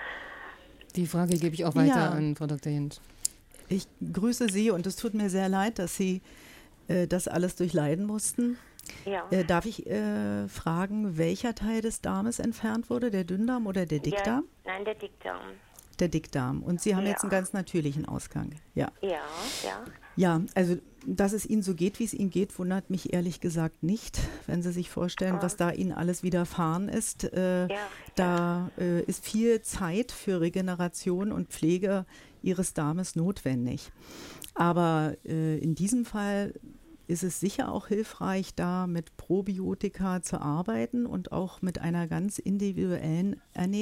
S2: Die Frage gebe ich auch weiter
S4: Ja.
S2: an Frau Doktor Jent.
S4: Ich grüße Sie und es tut mir sehr leid, dass Sie äh, das alles durchleiden mussten.
S16: Ja.
S4: Äh, darf ich äh, fragen, welcher Teil des Darmes entfernt wurde, der Dünndarm oder der Dickdarm?
S16: Ja, nein, der Dickdarm.
S4: Der Dickdarm. Und Sie haben
S16: Ja.
S4: jetzt einen ganz natürlichen Ausgang. Ja.
S16: Ja, ja.
S4: Ja, also dass es Ihnen so geht, wie es Ihnen geht, wundert mich ehrlich gesagt nicht, wenn Sie sich vorstellen,
S16: Ah.
S4: was da Ihnen alles widerfahren ist. Äh,
S16: Ja,
S4: da äh, ist viel Zeit für Regeneration und Pflege Ihres Darmes notwendig. Aber äh, in diesem Fall ist es sicher auch hilfreich, da mit Probiotika zu arbeiten und auch mit einer ganz individuellen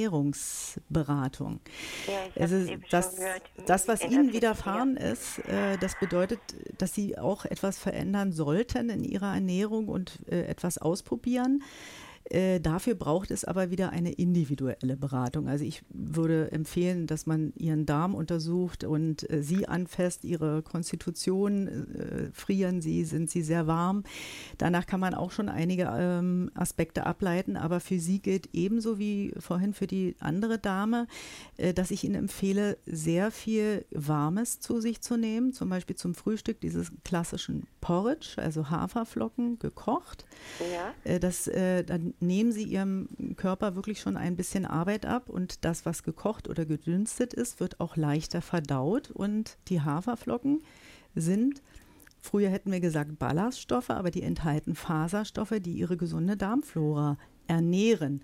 S4: Ernährungsberatung.
S16: Ja, ich
S4: also
S16: hab's eben
S4: das,
S16: schon gehört.
S4: das, was
S16: In
S4: Ihnen
S16: der
S4: widerfahren ist, äh, das bedeutet, dass Sie auch etwas verändern sollten in Ihrer Ernährung und äh, etwas ausprobieren. Äh, dafür braucht es aber wieder eine individuelle Beratung. Also ich würde empfehlen, dass man Ihren Darm untersucht und äh, Sie anfasst, Ihre Konstitution, äh, frieren Sie, sind Sie sehr warm. Danach kann man auch schon einige ähm, Aspekte ableiten, aber für Sie gilt ebenso wie vorhin für die andere Dame, äh, dass ich Ihnen empfehle, sehr viel Warmes zu sich zu nehmen, zum Beispiel zum Frühstück dieses klassischen Porridge, also Haferflocken gekocht.
S16: Ja.
S4: Äh, das, äh, dann nehmen Sie Ihrem Körper wirklich schon ein bisschen Arbeit ab und das, was gekocht oder gedünstet ist, wird auch leichter verdaut und die Haferflocken sind, früher hätten wir gesagt Ballaststoffe, aber die enthalten Faserstoffe, die Ihre gesunde Darmflora ernähren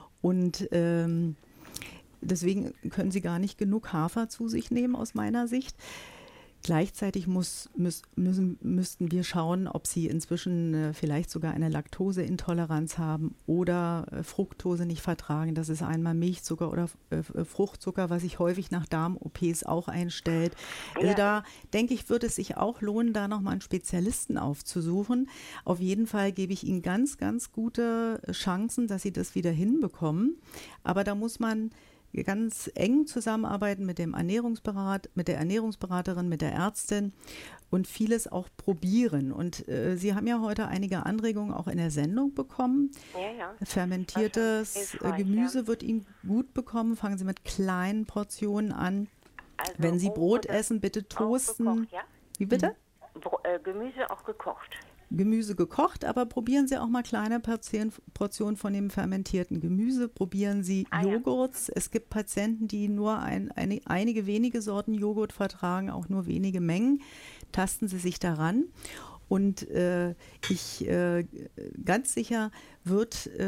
S4: und ähm, deswegen können Sie gar nicht genug Hafer zu sich nehmen aus meiner Sicht. Gleichzeitig muss, müß, müssen, müssten wir schauen, ob Sie inzwischen äh, vielleicht sogar eine Laktoseintoleranz haben oder äh, Fructose nicht vertragen. Das ist einmal Milchzucker oder äh, Fruchtzucker, was sich häufig nach Darm-O Ps auch einstellt. Also
S16: Ja.
S4: da denke ich, würde es sich auch lohnen, da nochmal einen Spezialisten aufzusuchen. Auf jeden Fall gebe ich Ihnen ganz, ganz gute Chancen, dass Sie das wieder hinbekommen. Aber da muss man ganz eng zusammenarbeiten mit dem Ernährungsberat, mit der Ernährungsberaterin, mit der Ärztin und vieles auch probieren. Und äh, Sie haben ja heute einige Anregungen auch in der Sendung bekommen.
S16: Ja, ja.
S4: Fermentiertes
S16: hilfreich,
S4: Gemüse wird Ihnen gut bekommen. Fangen Sie mit kleinen Portionen an.
S16: Also
S4: Wenn Sie
S16: roh
S4: Brot
S16: oder
S4: essen, bitte
S16: auch
S4: toasten.
S16: gekocht, ja?
S4: Wie bitte?
S16: Bro äh, Gemüse auch gekocht.
S4: Gemüse gekocht, aber probieren Sie auch mal kleine Portionen, Portionen von dem fermentierten Gemüse. Probieren Sie
S16: Ah, ja.
S4: Joghurts. Es gibt Patienten, die nur ein, eine, einige wenige Sorten Joghurt vertragen, auch nur wenige Mengen. Tasten Sie sich daran. Und äh, ich äh, ganz sicher wird, äh,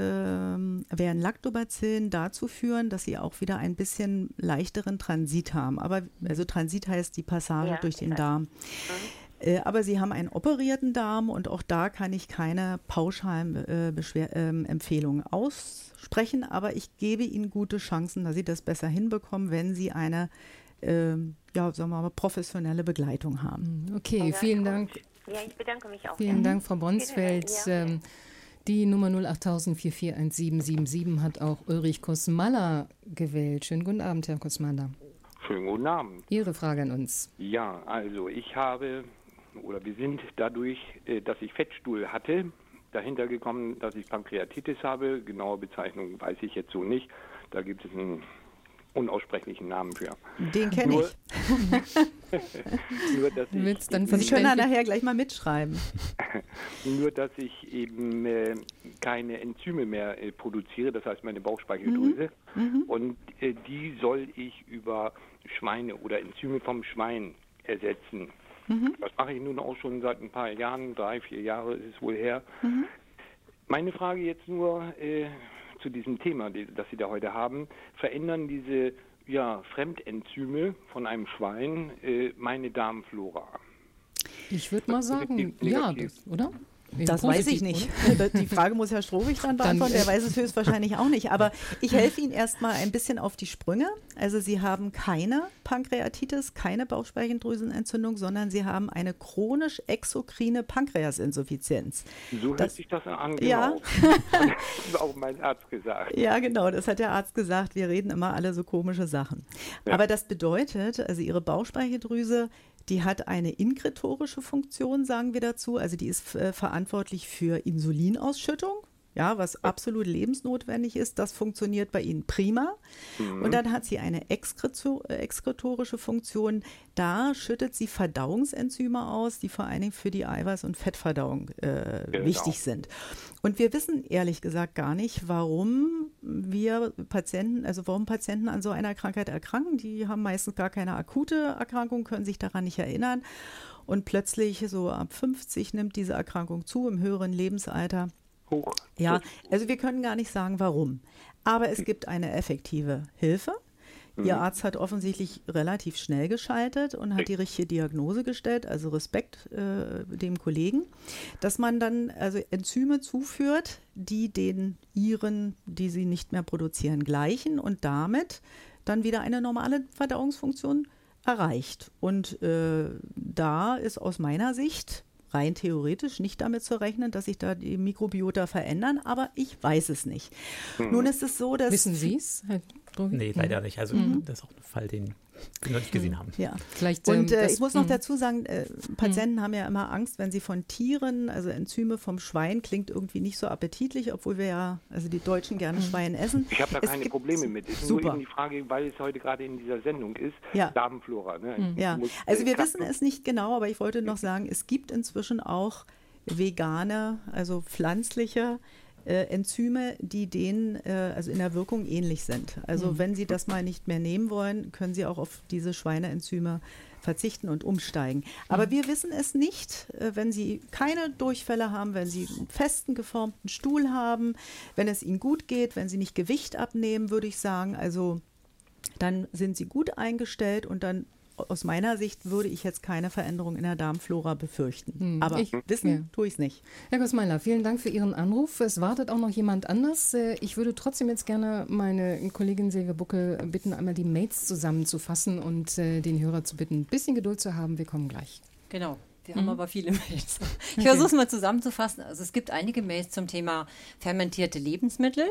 S4: werden Lactobacillen dazu führen, dass Sie auch wieder ein bisschen leichteren Transit haben. Aber also Transit heißt die Passage
S16: Ja,
S4: durch den
S16: ich weiß.
S4: Darm.
S16: Mhm.
S4: Äh, aber Sie haben einen operierten Darm und auch da kann ich keine pauschalen äh, Beschwer- ähm, Empfehlungen aussprechen, aber ich gebe Ihnen gute Chancen, dass Sie das besser hinbekommen, wenn Sie eine ähm, ja, sagen wir mal, professionelle Begleitung haben.
S2: Okay,
S16: Ja,
S2: vielen
S16: gut.
S2: Dank.
S16: Ja, ich bedanke mich auch.
S2: Vielen
S16: ja.
S2: Dank, Frau Bronsfeld.
S16: Ja, ja.
S2: Ähm, Die Nummer null acht null null vier vier eins sieben sieben sieben hat auch Ulrich Kosmalla gewählt. Schönen guten Abend, Herr Kosmalla.
S17: Schönen guten Abend.
S2: Ihre Frage an uns.
S17: Ja, also ich habe, oder wir sind dadurch, äh, dass ich Fettstuhl hatte, dahinter gekommen, dass ich Pankreatitis habe. Genaue Bezeichnung weiß ich jetzt so nicht. Da gibt es einen unaussprechlichen Namen für.
S4: Den kenne ich.
S17: Nur, dass ich
S2: Willst dann
S4: Sie können da nachher gleich mal mitschreiben.
S17: Nur, dass ich eben äh, keine Enzyme mehr äh, produziere, das heißt meine Bauchspeicheldrüse.
S4: Mhm.
S17: Und äh, die soll ich über Schweine oder Enzyme vom Schwein ersetzen.
S4: Mhm.
S17: Das mache ich nun auch schon seit ein paar Jahren, drei, vier Jahre ist es wohl her.
S4: Mhm.
S17: Meine Frage jetzt nur äh, zu diesem Thema, die, das Sie da heute haben. Verändern diese ja, Fremdenzyme von einem Schwein äh, meine Darmflora?
S2: Ich würde mal sagen, ja, das, oder?
S4: Das weiß ich nicht. Die Frage muss Herr Strohwig dann beantworten. Der weiß es höchstwahrscheinlich auch nicht. Aber ich helfe Ihnen erstmal ein bisschen auf die Sprünge. Also Sie haben keine Pankreatitis, keine Bauchspeicheldrüsenentzündung, sondern Sie haben eine chronisch exokrine Pankreasinsuffizienz.
S17: So hört
S4: das,
S17: sich das an, genau.
S4: Ja.
S17: Das hat auch mein Arzt gesagt.
S4: Ja, genau, das hat der Arzt gesagt. Wir reden immer alle so komische Sachen.
S17: Ja.
S4: Aber das bedeutet, also Ihre Bauchspeicheldrüse, die hat eine inkretorische Funktion, sagen wir dazu. Also die ist äh, verantwortlich für Insulinausschüttung, ja, was absolut lebensnotwendig ist. Das funktioniert bei Ihnen prima.
S17: Mhm.
S4: Und dann hat sie eine Exkreto- äh, exkretorische Funktion. Da schüttet sie Verdauungsenzyme aus, die vor allen Dingen für die Eiweiß- und Fettverdauung äh,
S17: Genau.
S4: wichtig sind. Und wir wissen ehrlich gesagt gar nicht, warum wir Patienten, also warum Patienten an so einer Krankheit erkranken. Die haben meistens gar keine akute Erkrankung, können sich daran nicht erinnern. Und plötzlich so ab fünfzig nimmt diese Erkrankung zu im höheren Lebensalter.
S17: Hoch.
S4: Ja, also wir können gar nicht sagen, warum. Aber es gibt eine effektive Hilfe. Ihr Arzt hat offensichtlich relativ schnell geschaltet und hat die richtige Diagnose gestellt, also Respekt äh, dem Kollegen, dass man dann also Enzyme zuführt, die den Iren, die sie nicht mehr produzieren, gleichen und damit dann wieder eine normale Verdauungsfunktion erreicht. Und äh, da ist aus meiner Sicht rein theoretisch nicht damit zu rechnen, dass sich da die Mikrobiota verändern, aber ich weiß es nicht. Hm. Nun ist es so, dass...
S2: Wissen Sie es?
S13: Nee, leider nicht. Also mhm. das ist auch ein Fall, den wir noch nicht gesehen haben.
S4: Ja.
S2: Vielleicht,
S4: und äh,
S2: das,
S4: ich muss noch dazu sagen, äh, Patienten mhm. haben ja immer Angst, wenn sie von Tieren, also Enzyme vom Schwein, klingt irgendwie nicht so appetitlich, obwohl wir ja, also die Deutschen gerne mhm. Schwein essen.
S17: Ich habe da
S4: es
S17: keine Probleme mit. Es ist
S4: super.
S17: nur eben die Frage, weil es heute gerade in dieser Sendung ist,
S4: ja.
S17: Darmflora. Ne?
S4: Mhm. Ja,
S17: muss,
S4: also wir
S17: äh,
S4: wissen es nicht genau, aber ich wollte noch sagen, es gibt inzwischen auch vegane, also pflanzliche Äh, Enzyme, die denen äh, also in der Wirkung ähnlich sind. Also mhm. wenn Sie das mal nicht mehr nehmen wollen, können Sie auch auf diese Schweineenzyme verzichten und umsteigen. Aber mhm. wir wissen es nicht, äh, wenn Sie keine Durchfälle haben, wenn Sie einen festen geformten Stuhl haben, wenn es Ihnen gut geht, wenn Sie nicht Gewicht abnehmen, würde ich sagen, also dann sind Sie gut eingestellt und dann aus meiner Sicht würde ich jetzt keine Veränderung in der Darmflora befürchten. Hm. Aber ich, wissen ja. tue ich es nicht.
S2: Herr Kosmeiler, vielen Dank für Ihren Anruf. Es wartet auch noch jemand anders. Ich würde trotzdem jetzt gerne meine Kollegin Silvia Buckel bitten, einmal die Mails zusammenzufassen und den Hörer zu bitten, ein bisschen Geduld zu haben. Wir kommen gleich.
S18: Genau. Wir haben mhm. aber viele Mails. Ich okay. versuche es mal zusammenzufassen. Also es gibt einige Mails zum Thema fermentierte Lebensmittel.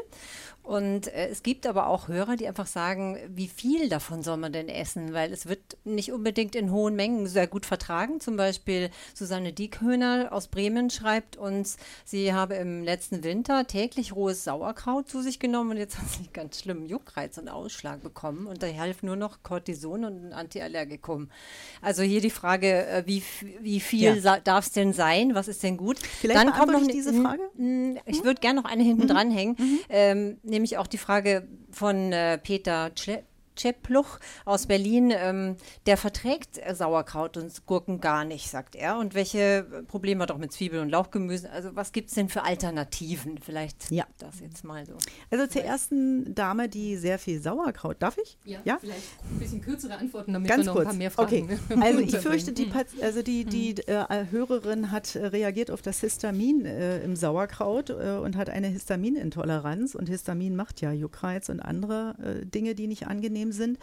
S18: Und äh, es gibt aber auch Hörer, die einfach sagen, wie viel davon soll man denn essen? Weil es wird nicht unbedingt in hohen Mengen sehr gut vertragen. Zum Beispiel Susanne Diekhöhner aus Bremen schreibt uns, sie habe im letzten Winter täglich rohes Sauerkraut zu sich genommen und jetzt hat sie einen ganz schlimmen Juckreiz und Ausschlag bekommen. Und da hilft nur noch Cortison und ein Antiallergikum. Also hier die Frage, äh, wie, wie viel ja. darf es denn sein? Was ist denn gut?
S4: Vielleicht
S18: Dann kommt noch
S4: ich diese Frage.
S18: N- ich würde gerne noch eine hinten mhm. dranhängen. Mhm. Ähm, nämlich auch die Frage von äh, Peter Cle- Czepluch aus Berlin, ähm, der verträgt äh, Sauerkraut und Gurken gar nicht, sagt er. Und welche Probleme hat auch mit Zwiebeln und Lauchgemüse? Also was gibt es denn für Alternativen? Vielleicht
S4: ja.
S18: das jetzt mal so.
S4: Also zur ersten Dame, die sehr viel Sauerkraut, darf ich?
S2: Ja, ja? Vielleicht ein bisschen kürzere Antworten, damit
S4: Ganz
S2: wir noch
S4: kurz.
S2: ein paar mehr Fragen
S4: Okay. Also ich fürchte, die, also die, die äh, Hörerin hat äh, reagiert auf das Histamin äh, im Sauerkraut äh, und hat eine Histaminintoleranz. Und Histamin macht ja Juckreiz und andere äh, Dinge, die nicht angenehm sind.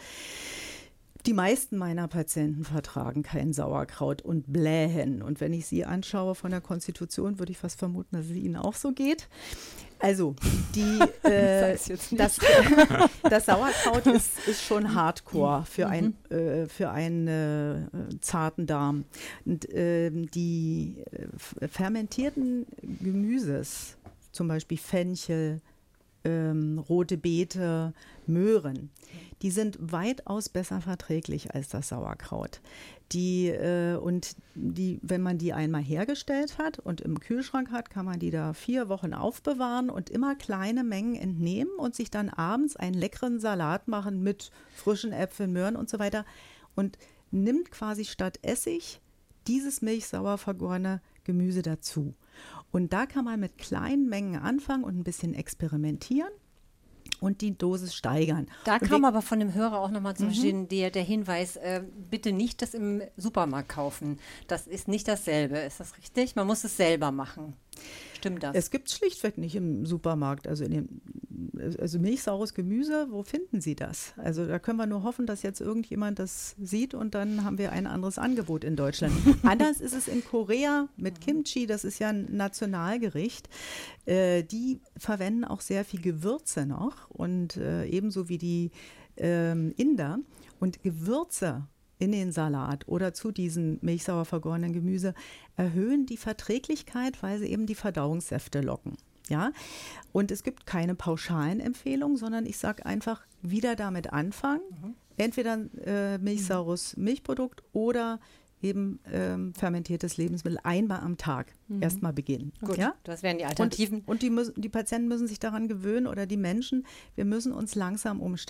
S4: Die meisten meiner Patienten vertragen kein Sauerkraut und blähen. Und wenn ich sie anschaue von der Konstitution, würde ich fast vermuten, dass es ihnen auch so geht. Also, die, äh, das, das Sauerkraut ist, ist schon Hardcore für, ein, äh, für einen äh, zarten Darm. Und, äh, die äh, fermentierten Gemüses, zum Beispiel Fenchel, ähm, rote Beete, Möhren, die sind weitaus besser verträglich als das Sauerkraut. Die, äh, und die, wenn man die einmal hergestellt hat und im Kühlschrank hat, kann man die da vier Wochen aufbewahren und immer kleine Mengen entnehmen und sich dann abends einen leckeren Salat machen mit frischen Äpfeln, Möhren und so weiter und nimmt quasi statt Essig dieses milchsauer vergorene Gemüse dazu. Und da kann man mit kleinen Mengen anfangen und ein bisschen experimentieren und die Dosis steigern.
S18: Da
S4: und
S18: kam
S4: wir,
S18: aber von dem Hörer auch nochmal zum
S4: mhm.
S18: Beispiel der, der Hinweis, äh, bitte nicht das im Supermarkt kaufen. Das ist nicht dasselbe. Ist das richtig? Man muss es selber machen. Stimmt das?
S4: Es gibt es schlichtweg nicht im Supermarkt. Also, in dem, also milchsaures Gemüse, wo finden Sie das? Also da können wir nur hoffen, dass jetzt irgendjemand das sieht und dann haben wir ein anderes Angebot in Deutschland. Anders ist es in Korea mit Kimchi, das ist ja ein Nationalgericht. Äh, die verwenden auch sehr viel Gewürze noch und äh, ebenso wie die äh, Inder. Und Gewürze in den Salat oder zu diesem milchsauer vergorenen Gemüse erhöhen die Verträglichkeit, weil sie eben die Verdauungssäfte locken. Ja? Und es gibt keine pauschalen Empfehlungen, sondern ich sage einfach, wieder damit anfangen. Mhm. Entweder ein äh, milchsaures Milchprodukt oder eben ähm, fermentiertes Lebensmittel einmal am Tag mhm. erstmal beginnen.
S18: Gut,
S4: ja?
S18: Das wären die Alternativen.
S4: Und, und die, müssen, die Patienten müssen sich daran gewöhnen oder die Menschen, wir müssen uns langsam umstellen.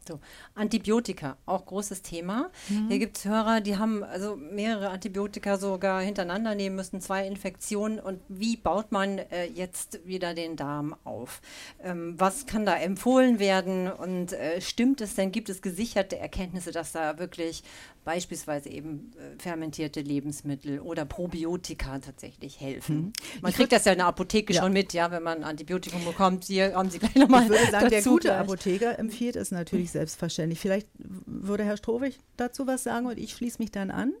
S18: So, Antibiotika, auch großes Thema. Mhm. Hier gibt es Hörer, die haben also mehrere Antibiotika sogar hintereinander nehmen müssen, zwei Infektionen. Und wie baut man äh, jetzt wieder den Darm auf? Ähm, was kann da empfohlen werden? Und äh, stimmt es denn, gibt es gesicherte Erkenntnisse, dass da wirklich beispielsweise eben äh, fermentierte Lebensmittel oder Probiotika tatsächlich helfen? Mhm. Man ich kriegt das ja in der Apotheke ja. schon mit, ja, wenn man ein Antibiotikum bekommt. Hier haben Sie gleich nochmal.
S4: Ich würde sagen, der gute gleich. Apotheker empfiehlt es natürlich selbstverständlich. Vielleicht würde Herr Strohwig dazu was sagen und ich schließe mich dann an.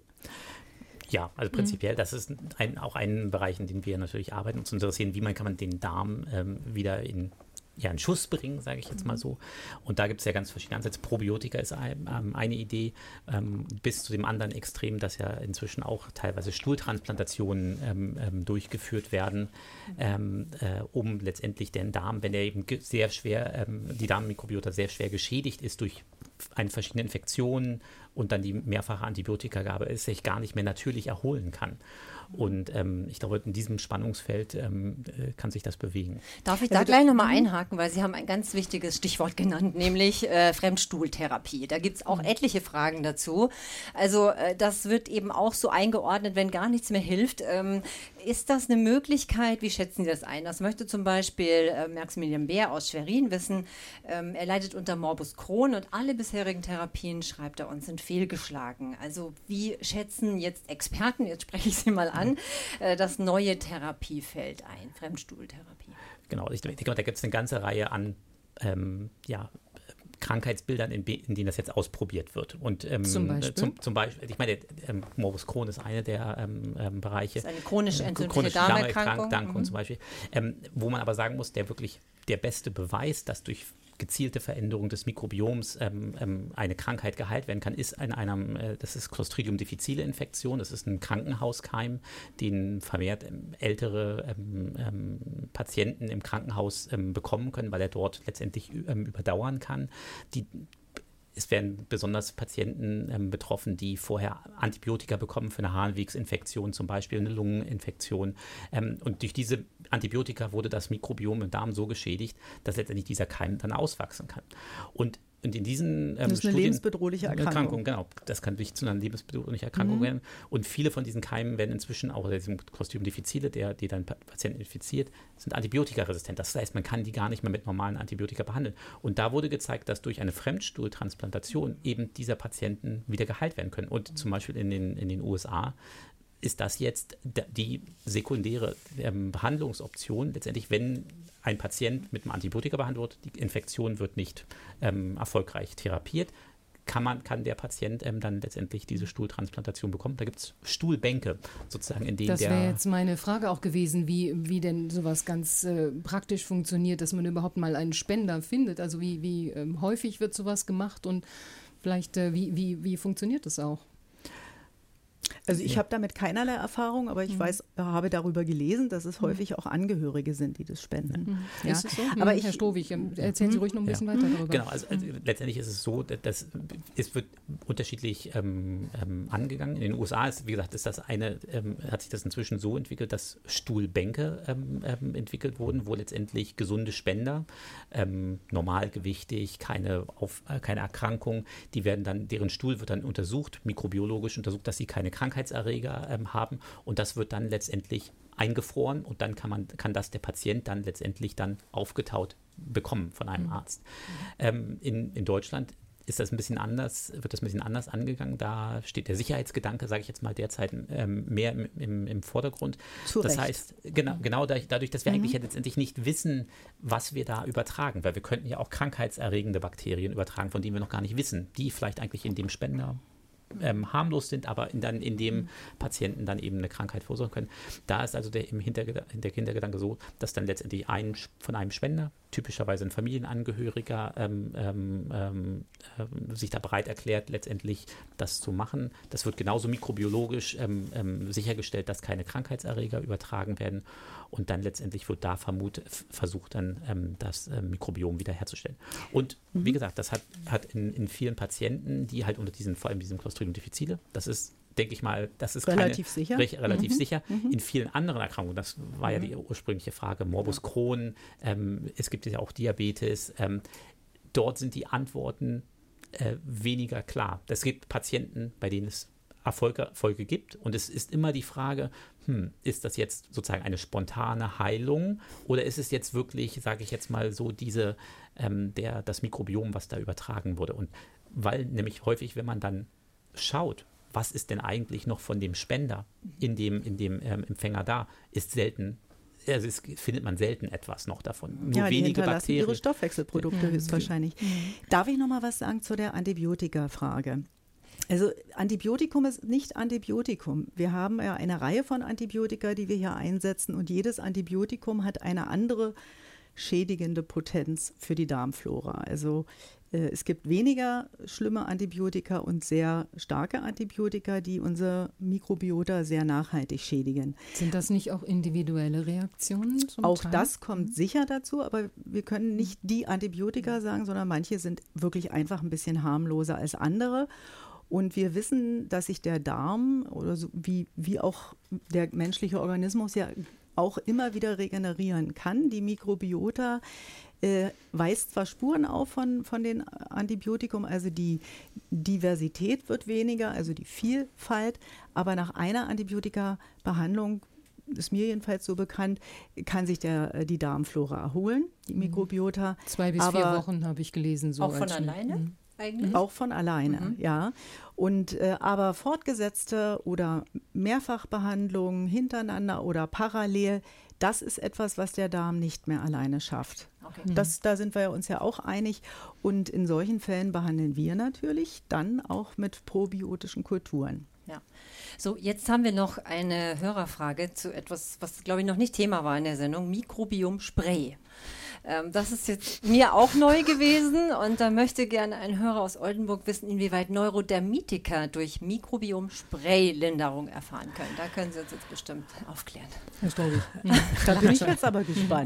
S13: Ja, also prinzipiell, mhm. das ist ein, auch ein Bereich, in dem wir natürlich arbeiten, uns interessieren, wie man kann man den Darm ähm, wieder in ja, in Schuss bringen, sage ich jetzt mal so. Und da gibt es ja ganz verschiedene Ansätze. Probiotika ist ein, ähm, eine Idee, ähm, bis zu dem anderen Extrem, dass ja inzwischen auch teilweise Stuhltransplantationen ähm, ähm, durchgeführt werden, ähm, äh, um letztendlich den Darm, wenn er eben sehr schwer, ähm, die Darmmikrobiota sehr schwer geschädigt ist durch eine verschiedene Infektionen und dann die mehrfache Antibiotikagabe, es sich gar nicht mehr natürlich erholen kann. Und ähm, ich glaube, in diesem Spannungsfeld ähm, kann sich das bewegen.
S18: Darf ich da gleich nochmal einhaken, weil Sie haben ein ganz wichtiges Stichwort genannt, nämlich äh, Fremdstuhltherapie. Da gibt es auch etliche Fragen dazu. Also äh, das wird eben auch so eingeordnet, wenn gar nichts mehr hilft. Ähm, ist das eine Möglichkeit? Wie schätzen Sie das ein? Das möchte zum Beispiel äh, Maximilian Beer aus Schwerin wissen. Ähm, er leidet unter Morbus Crohn und alle bisherigen Therapien, schreibt er uns, sind fehlgeschlagen. Also wie schätzen jetzt Experten, jetzt spreche ich Sie mal an, An, das neue Therapiefeld ein, Fremdstuhltherapie.
S13: Genau, ich denke, da gibt es eine ganze Reihe an ähm, ja, Krankheitsbildern, in, in denen das jetzt ausprobiert wird. Und, ähm,
S2: zum Beispiel?
S13: Zum, zum Beispiel, ich meine, ähm, Morbus Crohn ist eine der ähm, ähm, Bereiche.
S18: Das ist eine chronische entzündliche
S13: äh,
S18: Darmerkrankung.
S13: Mhm. Zum Beispiel. Ähm, wo man aber sagen muss, der wirklich der beste Beweis, dass durch gezielte Veränderung des Mikrobioms ähm, ähm, eine Krankheit geheilt werden kann, ist in einem, äh, das ist Clostridium difficile Infektion, das ist ein Krankenhauskeim, den vermehrt ähm, ältere ähm, ähm, Patienten im Krankenhaus ähm, bekommen können, weil er dort letztendlich ähm, überdauern kann. Die Es werden besonders Patienten ähm, betroffen, die vorher Antibiotika bekommen für eine Harnwegsinfektion, zum Beispiel eine Lungeninfektion. Ähm, und durch diese Antibiotika wurde das Mikrobiom im Darm so geschädigt, dass letztendlich dieser Keim dann auswachsen kann. Und Und in diesen ähm,
S4: das ist eine
S13: Studien,
S4: lebensbedrohliche Erkrankung.
S13: Erkrankung. Genau, das kann wirklich zu einer lebensbedrohlichen Erkrankung
S4: Mhm.
S13: werden. Und viele von diesen Keimen werden inzwischen, auch diesem Clostridium difficile, der die dann Patienten infiziert, sind antibiotikaresistent. Das heißt, man kann die gar nicht mehr mit normalen Antibiotika behandeln. Und da wurde gezeigt, dass durch eine Fremdstuhltransplantation eben dieser Patienten wieder geheilt werden können. Und zum Beispiel in den, in den U S A ist das jetzt die sekundäre ähm, Behandlungsoption. Letztendlich, wenn ein Patient mit einem Antibiotika behandelt wird, die Infektion wird nicht ähm, erfolgreich therapiert, kann, man, kann der Patient ähm, dann letztendlich diese Stuhltransplantation bekommen. Da gibt es Stuhlbänke sozusagen, in denen
S2: das
S13: der...
S2: Das wäre jetzt meine Frage auch gewesen, wie, wie denn sowas ganz äh, praktisch funktioniert, dass man überhaupt mal einen Spender findet. Also wie, wie ähm, häufig wird sowas gemacht und vielleicht äh, wie, wie, wie funktioniert das auch?
S4: Also ich habe damit keinerlei Erfahrung, aber ich mhm. weiß, habe darüber gelesen, dass es häufig auch Angehörige sind, die das spenden.
S2: Mhm.
S4: Ja.
S2: Ist es so?
S4: Aber
S2: Herr
S4: ich,
S2: Strohwig, erzählen Sie ruhig noch ein bisschen ja. weiter darüber.
S13: Genau, also, also letztendlich ist es so, dass es wird unterschiedlich ähm, ähm, angegangen. In den U S A ist, wie gesagt, ist das eine, ähm, hat sich das inzwischen so entwickelt, dass Stuhlbänke ähm, ähm, entwickelt wurden, wo letztendlich gesunde Spender, ähm, normalgewichtig, keine, auf, äh, keine Erkrankung, die werden dann, deren Stuhl wird dann untersucht, mikrobiologisch untersucht, dass sie keine Krankheitserreger ähm, haben, und das wird dann letztendlich eingefroren und dann kann man kann das der Patient dann letztendlich dann aufgetaut bekommen von einem mhm. Arzt. Ähm, in, in Deutschland ist das ein bisschen anders, wird das ein bisschen anders angegangen. Da steht der Sicherheitsgedanke, sage ich jetzt mal, derzeit ähm, mehr im, im, im Vordergrund.
S4: Zu
S13: das
S4: Recht.
S13: heißt, genau, genau dadurch, dadurch, dass wir
S4: Mhm.
S13: eigentlich ja letztendlich nicht wissen, was wir da übertragen, weil wir könnten ja auch krankheitserregende Bakterien übertragen, von denen wir noch gar nicht wissen, die vielleicht eigentlich in dem Spender Ähm, harmlos sind, aber in, dann in dem Patienten dann eben eine Krankheit verursachen können. Da ist also der, im Hinterged- der Hintergedanke so, dass dann letztendlich ein von einem Spender, typischerweise ein Familienangehöriger, ähm, ähm, ähm, sich da bereit erklärt, letztendlich das zu machen. Das wird genauso mikrobiologisch ähm, ähm, sichergestellt, dass keine Krankheitserreger übertragen werden, und dann letztendlich wird da vermutet, versucht dann ähm, das ähm, Mikrobiom wiederherzustellen. Und mhm. wie gesagt, das hat, hat in, in vielen Patienten, die halt unter diesen, vor allem diesem Clostridium difficile, das ist, denke ich mal, das ist
S4: relativ
S13: keine,
S4: sicher.
S13: Re- relativ
S4: Mhm.
S13: sicher.
S4: Mhm.
S13: In vielen anderen Erkrankungen, das war mhm. ja die ursprüngliche Frage, Morbus Crohn, ähm, es gibt ja auch Diabetes, ähm, dort sind die Antworten äh, weniger klar. Es gibt Patienten, bei denen es Erfolge, Erfolge gibt und es ist immer die Frage, hm, ist das jetzt sozusagen eine spontane Heilung oder ist es jetzt wirklich, sage ich jetzt mal so, diese, ähm, der, das Mikrobiom, was da übertragen wurde. Und weil nämlich häufig, wenn man dann schaut, was ist denn eigentlich noch von dem Spender in dem, in dem ähm, Empfänger da, ist selten, also es findet man selten etwas noch davon. Nur
S4: ja, die
S13: wenige
S4: hinterlassen
S13: Bakterien.
S4: ihre Stoffwechselprodukte
S13: Mhm.
S4: höchstwahrscheinlich. Mhm. Darf ich noch mal was sagen zu der Antibiotika-Frage? Also Antibiotikum ist nicht Antibiotikum. Wir haben ja eine Reihe von Antibiotika, die wir hier einsetzen und jedes Antibiotikum hat eine andere schädigende Potenz für die Darmflora. Also äh, es gibt weniger schlimme Antibiotika und sehr starke Antibiotika, die unser Mikrobiota sehr nachhaltig schädigen.
S2: Sind das nicht auch individuelle Reaktionen zum
S4: Auch
S2: Teil?
S4: das kommt sicher dazu, aber wir können nicht die Antibiotika sagen, sondern manche sind wirklich einfach ein bisschen harmloser als andere. Und wir wissen, dass sich der Darm oder so wie, wie auch der menschliche Organismus ja auch immer wieder regenerieren kann. Die Mikrobiota äh, weist zwar Spuren auf von, von den Antibiotikum, also die Diversität wird weniger, also die Vielfalt, aber nach einer Antibiotika-Behandlung, ist mir jedenfalls so bekannt, kann sich der, die Darmflora erholen, die Mikrobiota.
S2: Zwei bis
S4: aber
S2: vier Wochen habe ich gelesen. So
S18: Auch von
S2: als
S18: alleine?
S2: Mhm.
S18: Eigentlich?
S4: Auch von alleine,
S18: Mhm.
S4: ja. Und äh, aber fortgesetzte oder Mehrfachbehandlungen hintereinander oder parallel, das ist etwas, was der Darm nicht mehr alleine schafft.
S18: Okay.
S4: Das, da sind wir uns ja auch einig. Und in solchen Fällen behandeln wir natürlich dann auch mit probiotischen Kulturen.
S18: Ja. So, jetzt haben wir noch eine Hörerfrage zu etwas, was, glaube ich, noch nicht Thema war in der Sendung, Mikrobiom-Spray. Ähm, das ist jetzt mir auch neu gewesen und da möchte gerne ein Hörer aus Oldenburg wissen, inwieweit Neurodermitiker durch Mikrobiom-Spray-Linderung erfahren können. Da können Sie uns jetzt bestimmt aufklären.
S2: Das glaube ich.
S4: Da bin ich jetzt aber gespannt.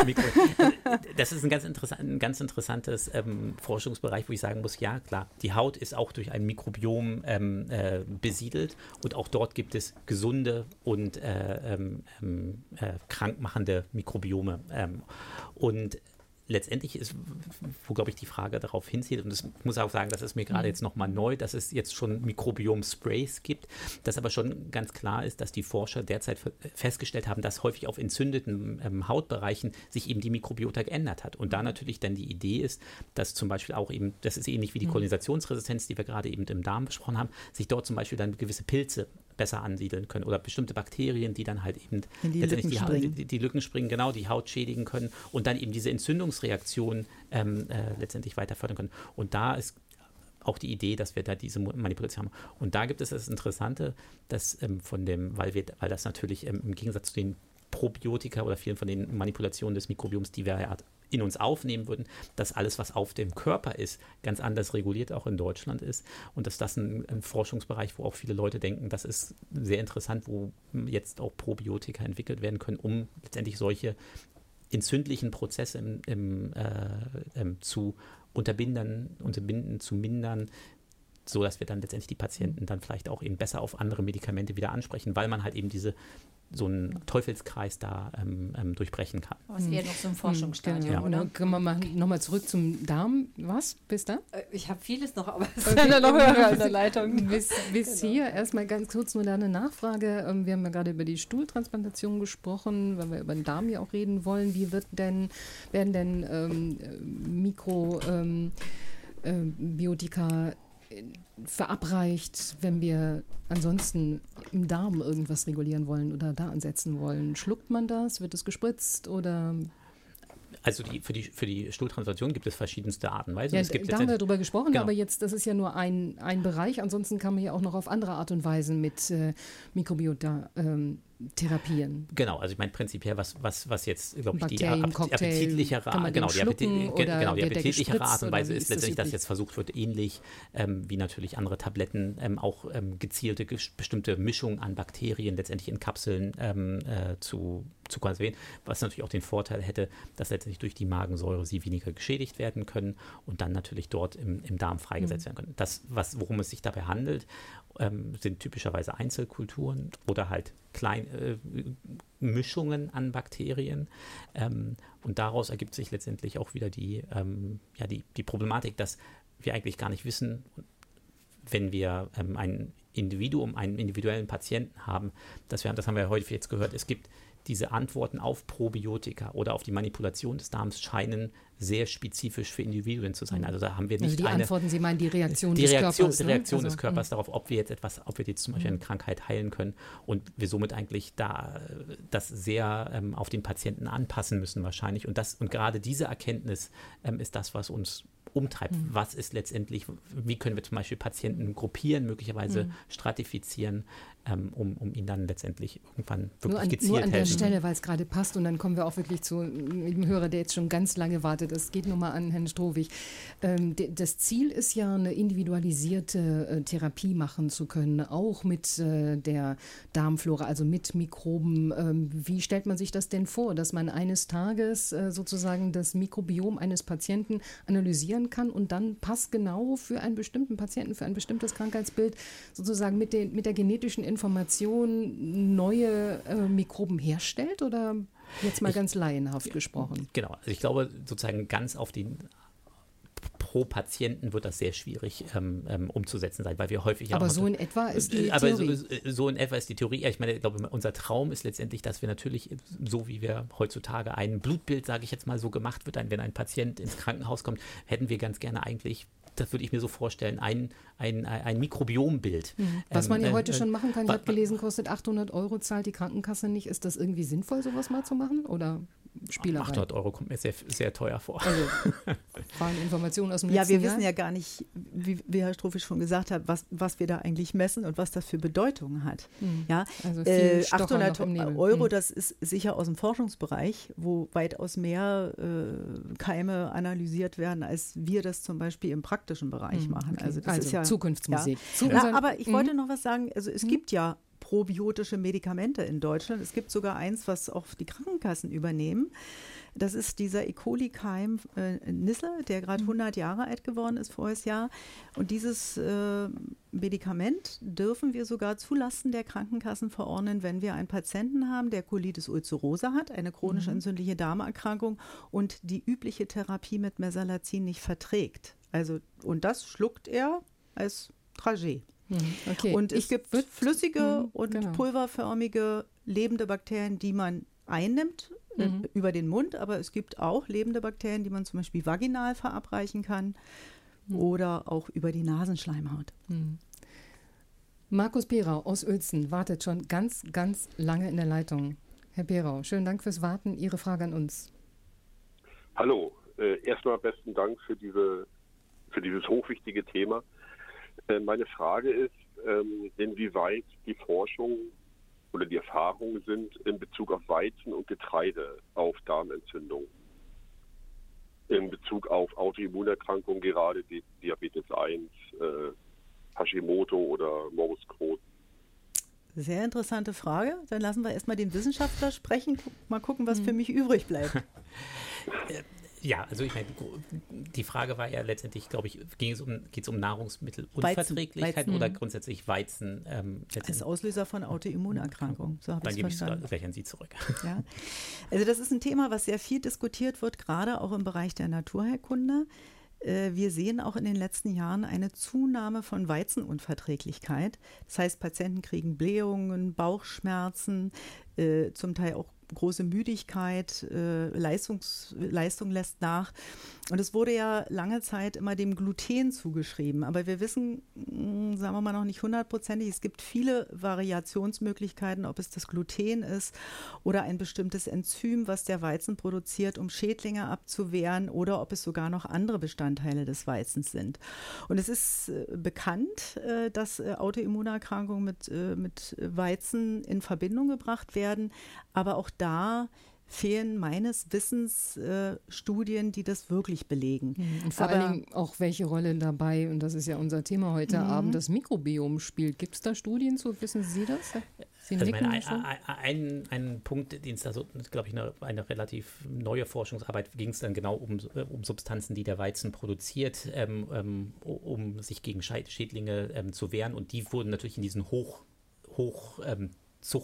S13: Das ist ein ganz, interessant, ein ganz interessantes ähm, Forschungsbereich, wo ich sagen muss, ja klar, die Haut ist auch durch ein Mikrobiom ähm, äh, besiedelt und auch dort gibt es gesunde und äh, ähm, äh, krankmachende Mikrobiome. Ähm, und letztendlich ist, wo glaube ich die Frage darauf hinzielt, und das muss auch sagen, das ist mir gerade
S2: Mhm.
S13: jetzt nochmal neu, dass es jetzt schon Mikrobiom-Sprays gibt, dass aber schon ganz klar ist, dass die Forscher derzeit festgestellt haben, dass häufig auf entzündeten ähm, Hautbereichen sich eben die Mikrobiota geändert hat. Und da natürlich dann die Idee ist, dass zum Beispiel auch eben, das ist ähnlich wie die
S2: Mhm.
S13: Kolonisationsresistenz, die wir gerade eben im Darm besprochen haben, sich dort zum Beispiel dann gewisse Pilze besser ansiedeln können oder bestimmte Bakterien, die dann halt eben
S4: In die
S13: letztendlich
S4: Lücken
S13: die,
S4: springen.
S13: die, die Lücken springen, genau, die Haut schädigen können und dann eben diese Entzündungsreaktion ähm, äh, letztendlich weiter fördern können. Und da ist auch die Idee, dass wir da diese Manipulation haben. Und da gibt es das Interessante, dass ähm, von dem, weil wir, weil das natürlich ähm, im Gegensatz zu den Probiotika oder vielen von den Manipulationen des Mikrobioms, die wir ja in uns aufnehmen würden, dass alles, was auf dem Körper ist, ganz anders reguliert auch in Deutschland ist und dass das ein, ein Forschungsbereich, wo auch viele Leute denken, das ist sehr interessant, wo jetzt auch Probiotika entwickelt werden können, um letztendlich solche entzündlichen Prozesse im, im, äh, ähm, zu unterbinden, unterbinden, zu mindern, so dass wir dann letztendlich die Patienten dann vielleicht auch eben besser auf andere Medikamente wieder ansprechen, weil man halt eben diese so einen Teufelskreis da ähm, ähm, durchbrechen kann.
S18: Aber es ist eher noch so ein Forschungsstadium,
S2: Genau.
S18: oder?
S2: Und dann können wir mal nochmal zurück zum Darm. Was? Bis da?
S18: Äh, Ich habe vieles noch, aber es
S2: Okay.
S18: sind ja noch Hörer in der Leitung.
S2: Bis, bis
S18: Genau.
S2: hier erstmal ganz kurz nur da eine Nachfrage. Ähm, Wir haben ja gerade über die Stuhltransplantation gesprochen, weil wir über den Darm ja auch reden wollen. Wie wird denn, werden denn ähm, Mikrobiotika ähm, äh, Biotika, äh, verabreicht, wenn wir ansonsten im Darm irgendwas regulieren wollen oder da ansetzen wollen? Schluckt man das? Wird es gespritzt oder?
S13: Also die, für, die, für die Stuhltransplantation gibt es verschiedenste Arten und Weisen.
S2: Ja,
S13: es gibt
S2: da haben wir
S13: letztendlich-
S2: drüber gesprochen,
S13: Genau.
S2: aber jetzt, das ist ja nur ein, ein Bereich. Ansonsten kann man ja auch noch auf andere Art und Weise mit äh, Mikrobiota ähm, therapieren.
S13: Genau, also ich meine prinzipiell, was, was, was jetzt, glaube ich, die
S2: Bakteriencocktail,
S13: appetitlichere,
S2: kann man den
S13: genau, die, Appeti
S2: schlucken
S13: ge-
S2: oder
S13: genau, die
S2: wird der
S13: appetitlichere Art
S2: gespritzt
S13: und
S2: oder
S13: Weise
S2: wie
S13: ist
S2: ist das
S13: letztendlich, dass
S2: üblich?
S13: jetzt versucht wird, ähnlich ähm, wie natürlich andere Tabletten, ähm, auch ähm, gezielte, ges- bestimmte Mischungen an Bakterien letztendlich in Kapseln ähm, äh, zu, zu konservieren, was natürlich auch den Vorteil hätte, dass letztendlich durch die Magensäure sie weniger geschädigt werden können und dann natürlich dort im, im Darm freigesetzt
S2: Mhm.
S13: werden können. Das, was, worum es sich dabei handelt, ähm, sind typischerweise Einzelkulturen oder halt klein, äh, Mischungen an Bakterien. Ähm, und daraus ergibt sich letztendlich auch wieder die, ähm, ja, die, die Problematik, dass wir eigentlich gar nicht wissen, wenn wir ähm, ein Individuum, einen individuellen Patienten haben, dass wir, das haben wir ja häufig jetzt gehört, es gibt diese Antworten auf Probiotika oder auf die Manipulation des Darms scheinen sehr spezifisch für Individuen zu sein. Also da haben wir nicht
S2: also die
S13: eine...
S2: Antworten, Sie meinen die Reaktion
S13: die
S2: des
S13: Reaktion,
S2: Körpers.
S13: Die Reaktion
S2: ne?
S13: des
S2: also,
S13: Körpers
S2: mh.
S13: darauf, ob wir jetzt etwas, ob wir jetzt zum Beispiel eine Krankheit heilen können und wir somit eigentlich da das sehr ähm, auf den Patienten anpassen müssen wahrscheinlich. Und das und gerade diese Erkenntnis ähm, ist das, was uns umtreibt. Mhm. Was ist letztendlich, wie können wir zum Beispiel Patienten gruppieren, möglicherweise mhm. stratifizieren, ähm, um, um ihnen dann letztendlich irgendwann wirklich
S2: nur an,
S13: gezielt
S2: nur an der
S13: helfen.
S2: Stelle, weil es gerade passt und dann kommen wir auch wirklich zu einem Hörer, der jetzt schon ganz lange wartet. Das geht nochmal an Herrn Strohwig. Ähm, de, das Ziel ist ja, eine individualisierte äh, Therapie machen zu können, auch mit äh, der Darmflora, also mit Mikroben. Ähm, wie stellt man sich das denn vor, dass man eines Tages äh, sozusagen das Mikrobiom eines Patienten analysieren kann und dann passgenau für einen bestimmten Patienten, für ein bestimmtes Krankheitsbild sozusagen mit, den, mit der genetischen Information neue äh, Mikroben herstellt? Oder jetzt mal ich, ganz laienhaft gesprochen?
S13: Genau, also ich glaube sozusagen ganz auf den pro Patienten wird das sehr schwierig ähm, ähm, umzusetzen sein, weil wir häufig
S2: aber
S13: auch
S2: so in etwa ist die
S13: aber
S2: Theorie.
S13: So, so in etwa ist die Theorie. Ich meine, ich glaube, unser Traum ist letztendlich, dass wir natürlich, so wie wir heutzutage ein Blutbild, sage ich jetzt mal, so gemacht wird, wenn ein Patient ins Krankenhaus kommt, hätten wir ganz gerne eigentlich, das würde ich mir so vorstellen, ein, ein, ein Mikrobiombild.
S2: Mhm. Was man ja
S13: ähm,
S2: heute
S13: äh,
S2: schon machen kann, ich habe gelesen, kostet achthundert Euro, zahlt die Krankenkasse nicht. Ist das irgendwie sinnvoll, sowas mal zu machen? Oder Spielerei?
S13: achthundert Euro kommt mir sehr, sehr teuer vor.
S2: Also, waren Informationen aus dem
S4: Ja,
S2: letzten
S4: wir
S2: Jahr?
S4: wissen ja gar nicht, wie, wie Herr Strohwig schon gesagt hat, was, was wir da eigentlich messen und was das für Bedeutungen hat.
S2: Hm.
S4: Ja,
S2: also viel
S4: äh,
S2: Stocher
S4: achthundert
S2: noch im Nebel.
S4: Euro,
S2: Hm.
S4: das ist sicher aus dem Forschungsbereich, wo weitaus mehr äh, Keime analysiert werden, als wir das zum Beispiel im praktischen Bereich
S2: Hm.
S4: machen.
S2: Okay.
S4: Also, das
S2: also
S4: ist ja
S2: Zukunftsmusik.
S4: Ja.
S2: Zu
S4: Ja,
S2: unseren,
S4: aber ich
S2: mhm.
S4: wollte noch was sagen, also es mhm. gibt ja probiotische Medikamente in Deutschland. Es gibt sogar eins, was auch die Krankenkassen übernehmen. Das ist dieser E. coli-Keim äh, Nisse, der gerade hundert Jahre alt geworden ist voriges Jahr. Und dieses äh, Medikament dürfen wir sogar zulasten der Krankenkassen verordnen, wenn wir einen Patienten haben, der Colitis ulcerosa hat, eine chronisch entzündliche Darmerkrankung und die übliche Therapie mit Mesalazin nicht verträgt. Also, und das schluckt er als Trajet.
S2: Okay.
S4: Und es, es gibt flüssige
S2: mh,
S4: und
S2: genau.
S4: pulverförmige lebende Bakterien, die man einnimmt äh,
S2: Mhm.
S4: über den Mund, aber es gibt auch lebende Bakterien, die man zum Beispiel vaginal verabreichen kann mhm. oder auch über die Nasenschleimhaut.
S2: Mhm. Markus Perau aus Uelzen wartet schon ganz, ganz lange in der Leitung. Herr Perau, schönen Dank fürs Warten. Ihre Frage an uns.
S19: Hallo, äh, erstmal besten Dank für, diese, für dieses hochwichtige Thema. Äh, meine Frage ist, ähm, inwieweit die Forschung oder die Erfahrungen sind in Bezug auf Weizen und Getreide auf Darmentzündung. In Bezug auf Autoimmunerkrankungen, gerade die Diabetes eins, äh, Hashimoto oder Morbus Crohn.
S4: Sehr interessante Frage. Dann lassen wir erstmal den Wissenschaftler sprechen. Mal gucken, was für mich übrig bleibt.
S13: Ja, also ich meine, die Frage war ja letztendlich, glaube ich, ging es um, geht es um Nahrungsmittelunverträglichkeit
S4: Weizen, Weizen.
S13: oder grundsätzlich Weizen? Ähm,
S4: Als Auslöser von Autoimmunerkrankungen. So
S13: Dann gebe ich es gleich an Sie zurück.
S4: Ja. Also das ist ein Thema, was sehr viel diskutiert wird, gerade auch im Bereich der Naturheilkunde. Wir sehen auch in den letzten Jahren eine Zunahme von Weizenunverträglichkeit. Das heißt, Patienten kriegen Blähungen, Bauchschmerzen, äh, zum Teil auch große Müdigkeit, äh, Leistungs, Leistung lässt nach. Und es wurde ja lange Zeit immer dem Gluten zugeschrieben. Aber wir wissen, mh, sagen wir mal noch nicht hundertprozentig, es gibt viele Variationsmöglichkeiten, ob es das Gluten ist oder ein bestimmtes Enzym, was der Weizen produziert, um Schädlinge abzuwehren, oder ob es sogar noch andere Bestandteile des Weizens sind. Und es ist äh, bekannt, äh, dass äh, Autoimmunerkrankungen mit, äh, mit Weizen in Verbindung gebracht werden. Aber auch da fehlen meines Wissens äh, Studien, die das wirklich belegen.
S2: Und vor
S4: Aber,
S2: allen Dingen auch, welche Rolle dabei, und das ist ja unser Thema heute
S4: Mhm.
S2: Abend, das Mikrobiom spielt. Gibt es da Studien zu? Wissen Sie das? Sie
S13: Also
S2: nicken
S13: meine,
S2: schon?
S13: ein, ein, ein Punkt, den es da so, glaube ich, eine, eine relativ neue Forschungsarbeit, ging es dann genau um, um Substanzen, die der Weizen produziert, ähm, ähm, um sich gegen Schädlinge ähm, zu wehren. Und die wurden natürlich in diesen Hoch, Hoch ähm, Zucht,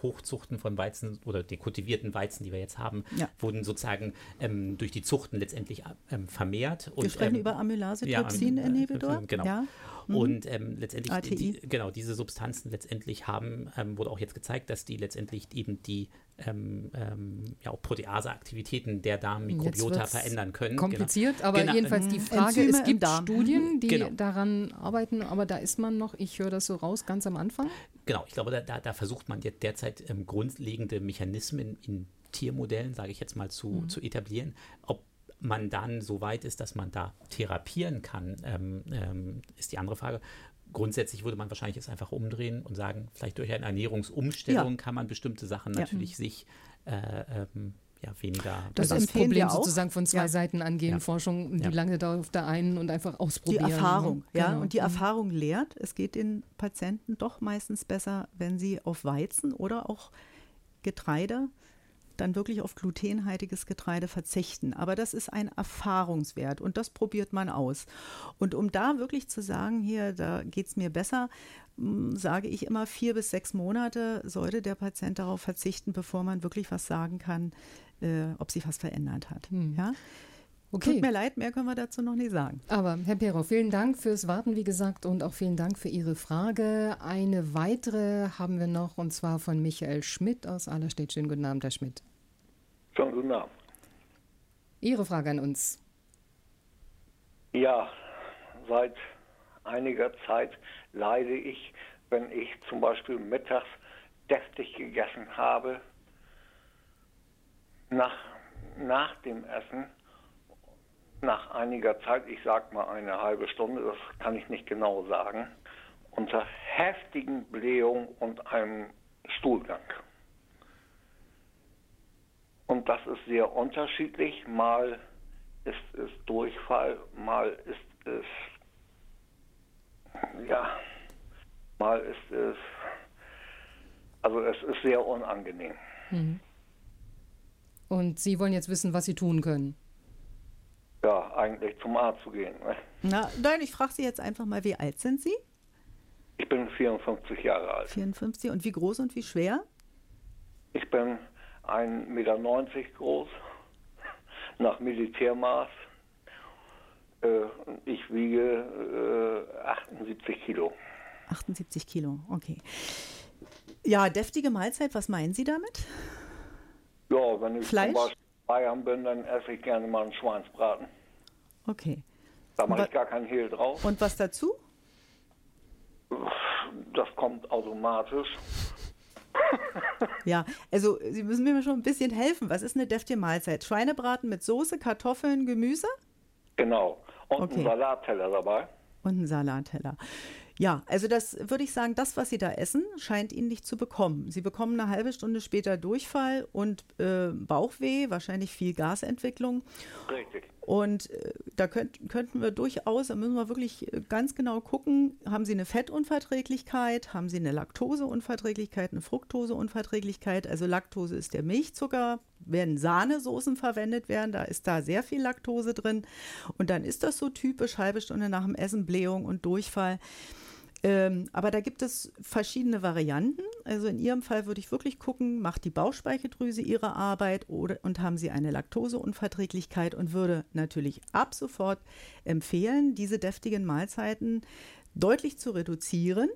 S13: Hochzuchten von Weizen oder die kultivierten Weizen, die wir jetzt haben,
S4: ja.
S13: wurden sozusagen ähm, durch die Zuchten letztendlich ähm, vermehrt. Und,
S4: wir sprechen
S13: ähm,
S4: über Amylase-Trypsin-Inhibitor.
S13: Ja, genau.
S4: Ja. Mhm.
S13: Und ähm, letztendlich,
S4: A T I.
S13: die, genau, diese Substanzen letztendlich haben, ähm, wurde auch jetzt gezeigt, dass die letztendlich eben die ähm, ähm, ja, auch Protease-Aktivitäten der Darmmikrobiota verändern können.
S2: Kompliziert,
S13: genau.
S2: aber
S13: genau.
S2: jedenfalls die Frage,
S4: Enzyme
S2: es gibt
S4: im Darm.
S2: Studien, die
S13: genau.
S2: daran arbeiten, aber da ist man noch, ich höre das so raus, ganz am Anfang.
S13: Genau, ich glaube, da, da, da versucht man jetzt derzeit ähm, grundlegende Mechanismen in Tiermodellen, sage ich jetzt mal, zu, mhm. zu etablieren. Ob man dann so weit ist, dass man da therapieren kann, ähm, ähm, ist die andere Frage. Grundsätzlich würde man wahrscheinlich es einfach umdrehen und sagen, vielleicht durch eine Ernährungsumstellung ja. kann man bestimmte Sachen ja. natürlich sich äh, ähm, ja, weniger...
S2: Das, das ist das Problem sozusagen von zwei ja. Seiten angehen,
S4: ja.
S2: Forschung,
S4: ja.
S2: wie lange da auf der einen und einfach ausprobieren.
S4: Die Erfahrung,
S2: genau.
S4: ja, und die Erfahrung lehrt, es geht den Patienten doch meistens besser, wenn sie auf Weizen oder auch Getreide dann wirklich auf glutenhaltiges Getreide verzichten. Aber das ist ein Erfahrungswert und das probiert man aus. Und um da wirklich zu sagen, hier, da geht es mir besser, sage ich immer, vier bis sechs Monate sollte der Patient darauf verzichten, bevor man wirklich was sagen kann, äh, ob sich was verändert hat. Hm. Ja? Okay. Tut mir leid, mehr können wir dazu noch nicht sagen.
S2: Aber Herr Perow, vielen Dank fürs Warten, wie gesagt, und auch vielen Dank für Ihre Frage. Eine weitere haben wir noch, und zwar von Michael Schmidt aus Allerstedt. Schönen guten Abend, Herr Schmidt.
S20: Schönen guten Abend.
S2: Ihre Frage an uns.
S20: Ja, seit einiger Zeit leide ich, wenn ich zum Beispiel mittags deftig gegessen habe, nach, nach dem Essen, nach einiger Zeit, ich sag mal eine halbe Stunde, das kann ich nicht genau sagen, unter heftigen Blähungen und einem Stuhlgang. Und das ist sehr unterschiedlich. Mal ist es Durchfall, mal ist es, ja, mal ist es, also es ist sehr unangenehm.
S2: Mhm. Und Sie wollen jetzt wissen, was Sie tun können?
S20: Ja, eigentlich zum Arzt zu gehen. Ne?
S4: Na, nein, ich frage Sie jetzt einfach mal, wie alt sind Sie?
S20: Ich bin vierundfünfzig Jahre alt.
S4: vierundfünfzig. Und wie groß und wie schwer?
S20: Ich bin ein Meter neunzig groß, nach Militärmaß. Äh, ich wiege äh, achtundsiebzig Kilo.
S4: achtundsiebzig Kilo, okay. Ja, deftige Mahlzeit, was meinen Sie damit?
S20: Ja, wenn ich
S4: Fleisch?
S20: zum Beispiel in Bayern bin, dann esse ich gerne mal einen Schweinsbraten.
S4: Okay.
S20: Da mache ich gar kein Hehl drauf.
S4: Und was dazu?
S20: Das kommt automatisch.
S4: Ja, also Sie müssen mir schon ein bisschen helfen. Was ist eine deftige Mahlzeit? Schweinebraten mit Soße, Kartoffeln, Gemüse?
S20: Genau. Und
S4: okay.
S20: ein Salatteller dabei.
S4: Und ein Salatteller. Ja, also das würde ich sagen, das, was Sie da essen, scheint Ihnen nicht zu bekommen. Sie bekommen eine halbe Stunde später Durchfall und äh, Bauchweh, wahrscheinlich viel Gasentwicklung.
S20: Richtig.
S4: Und äh, da könnt, könnten wir durchaus, da müssen wir wirklich ganz genau gucken, haben Sie eine Fettunverträglichkeit, haben Sie eine Laktoseunverträglichkeit, eine Fructoseunverträglichkeit. Also Laktose ist der Milchzucker, werden Sahnesoßen verwendet werden, da ist da sehr viel Laktose drin. Und dann ist das so typisch, halbe Stunde nach dem Essen Blähung und Durchfall. Ähm, aber da gibt es verschiedene Varianten. Also in Ihrem Fall würde ich wirklich gucken, macht die Bauchspeicheldrüse ihre Arbeit oder, und haben Sie eine Laktoseunverträglichkeit und würde natürlich ab sofort empfehlen, diese deftigen Mahlzeiten deutlich zu reduzieren.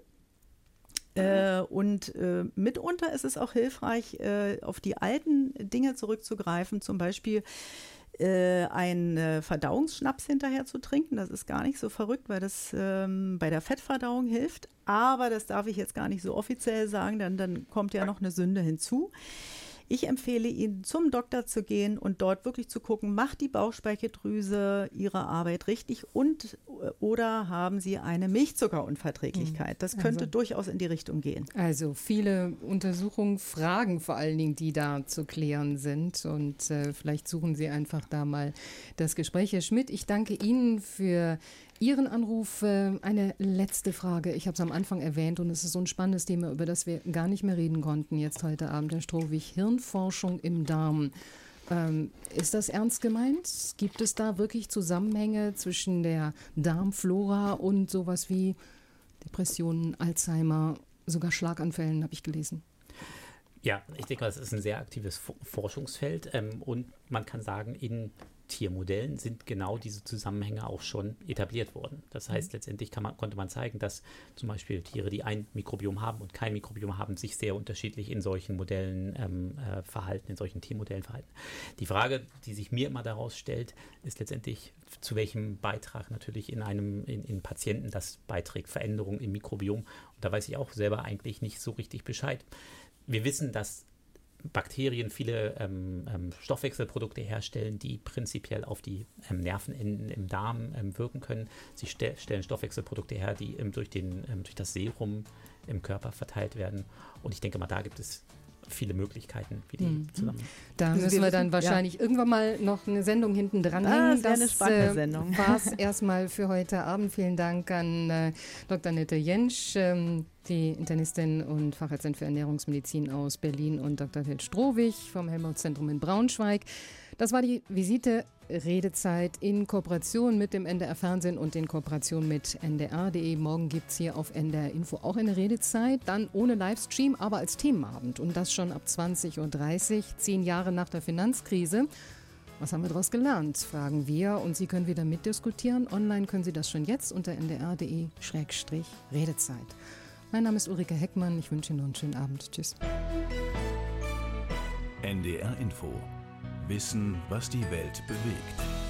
S4: Äh, und äh, mitunter ist es auch hilfreich, äh, auf die alten Dinge zurückzugreifen, zum Beispiel äh, einen äh, Verdauungsschnaps hinterher zu trinken. Das ist gar nicht so verrückt, weil das ähm, bei der Fettverdauung hilft. Aber das darf ich jetzt gar nicht so offiziell sagen, denn dann kommt ja noch eine Sünde hinzu. Ich empfehle Ihnen, zum Doktor zu gehen und dort wirklich zu gucken, macht die Bauchspeicheldrüse ihre Arbeit richtig und oder haben Sie eine Milchzuckerunverträglichkeit? Das könnte also durchaus in die Richtung gehen.
S2: Also viele Untersuchungen, Fragen vor allen Dingen, die da zu klären sind. Und äh, vielleicht suchen Sie einfach da mal das Gespräch. Herr Schmidt, ich danke Ihnen für Ihren Anruf. Eine letzte Frage. Ich habe es am Anfang erwähnt und es ist so ein spannendes Thema, über das wir gar nicht mehr reden konnten jetzt heute Abend, Herr Strohwig. Hirnforschung im Darm. Ähm, ist das ernst gemeint? Gibt es da wirklich Zusammenhänge zwischen der Darmflora und sowas wie Depressionen, Alzheimer, sogar Schlaganfällen, habe ich gelesen?
S13: Ja, ich denke, das ist ein sehr aktives Forschungsfeld ähm, und man kann sagen, in Tiermodellen sind genau diese Zusammenhänge auch schon etabliert worden. Das heißt, mhm. letztendlich kann man, konnte man zeigen, dass zum Beispiel Tiere, die ein Mikrobiom haben und kein Mikrobiom haben, sich sehr unterschiedlich in solchen Modellen ähm, äh, verhalten, in solchen Tiermodellen verhalten. Die Frage, die sich mir immer daraus stellt, ist letztendlich, zu welchem Beitrag natürlich in einem in, in Patienten das beiträgt, Veränderungen im Mikrobiom. Und da weiß ich auch selber eigentlich nicht so richtig Bescheid. Wir wissen, dass Bakterien viele ähm, ähm, Stoffwechselprodukte herstellen, die prinzipiell auf die ähm, Nervenenden im Darm ähm, wirken können. Sie ste- stellen Stoffwechselprodukte her, die ähm, durch, den, ähm, durch das Serum im Körper verteilt werden. Und ich denke mal, da gibt es viele Möglichkeiten, wie die mhm. zusammen.
S2: Da müssen wir, wir dann wahrscheinlich ja. irgendwann mal noch eine Sendung hinten dran
S4: ah,
S2: hängen.
S4: Das ist eine spannende Sendung.
S2: war es erstmal für heute Abend. Vielen Dank an äh, Doktor Annette Jentsch, ähm, die Internistin und Fachärztin für Ernährungsmedizin aus Berlin, und Doktor Til Strohwig vom Helmholtz-Zentrum in Braunschweig. Das war die Visite Redezeit in Kooperation mit dem N D R Fernsehen und in Kooperation mit N D R punkt de. Morgen gibt es hier auf N D R Info auch eine Redezeit, dann ohne Livestream, aber als Themenabend, und das schon ab zwanzig Uhr dreißig, zehn Jahre nach der Finanzkrise. Was haben wir daraus gelernt, fragen wir, und Sie können wieder mitdiskutieren. Online können Sie das schon jetzt unter n d r punkt de Schrägstrich Redezeit. Mein Name ist Ulrike Heckmann, ich wünsche Ihnen noch einen schönen Abend. Tschüss.
S1: N D R Info. Wissen, was die Welt bewegt.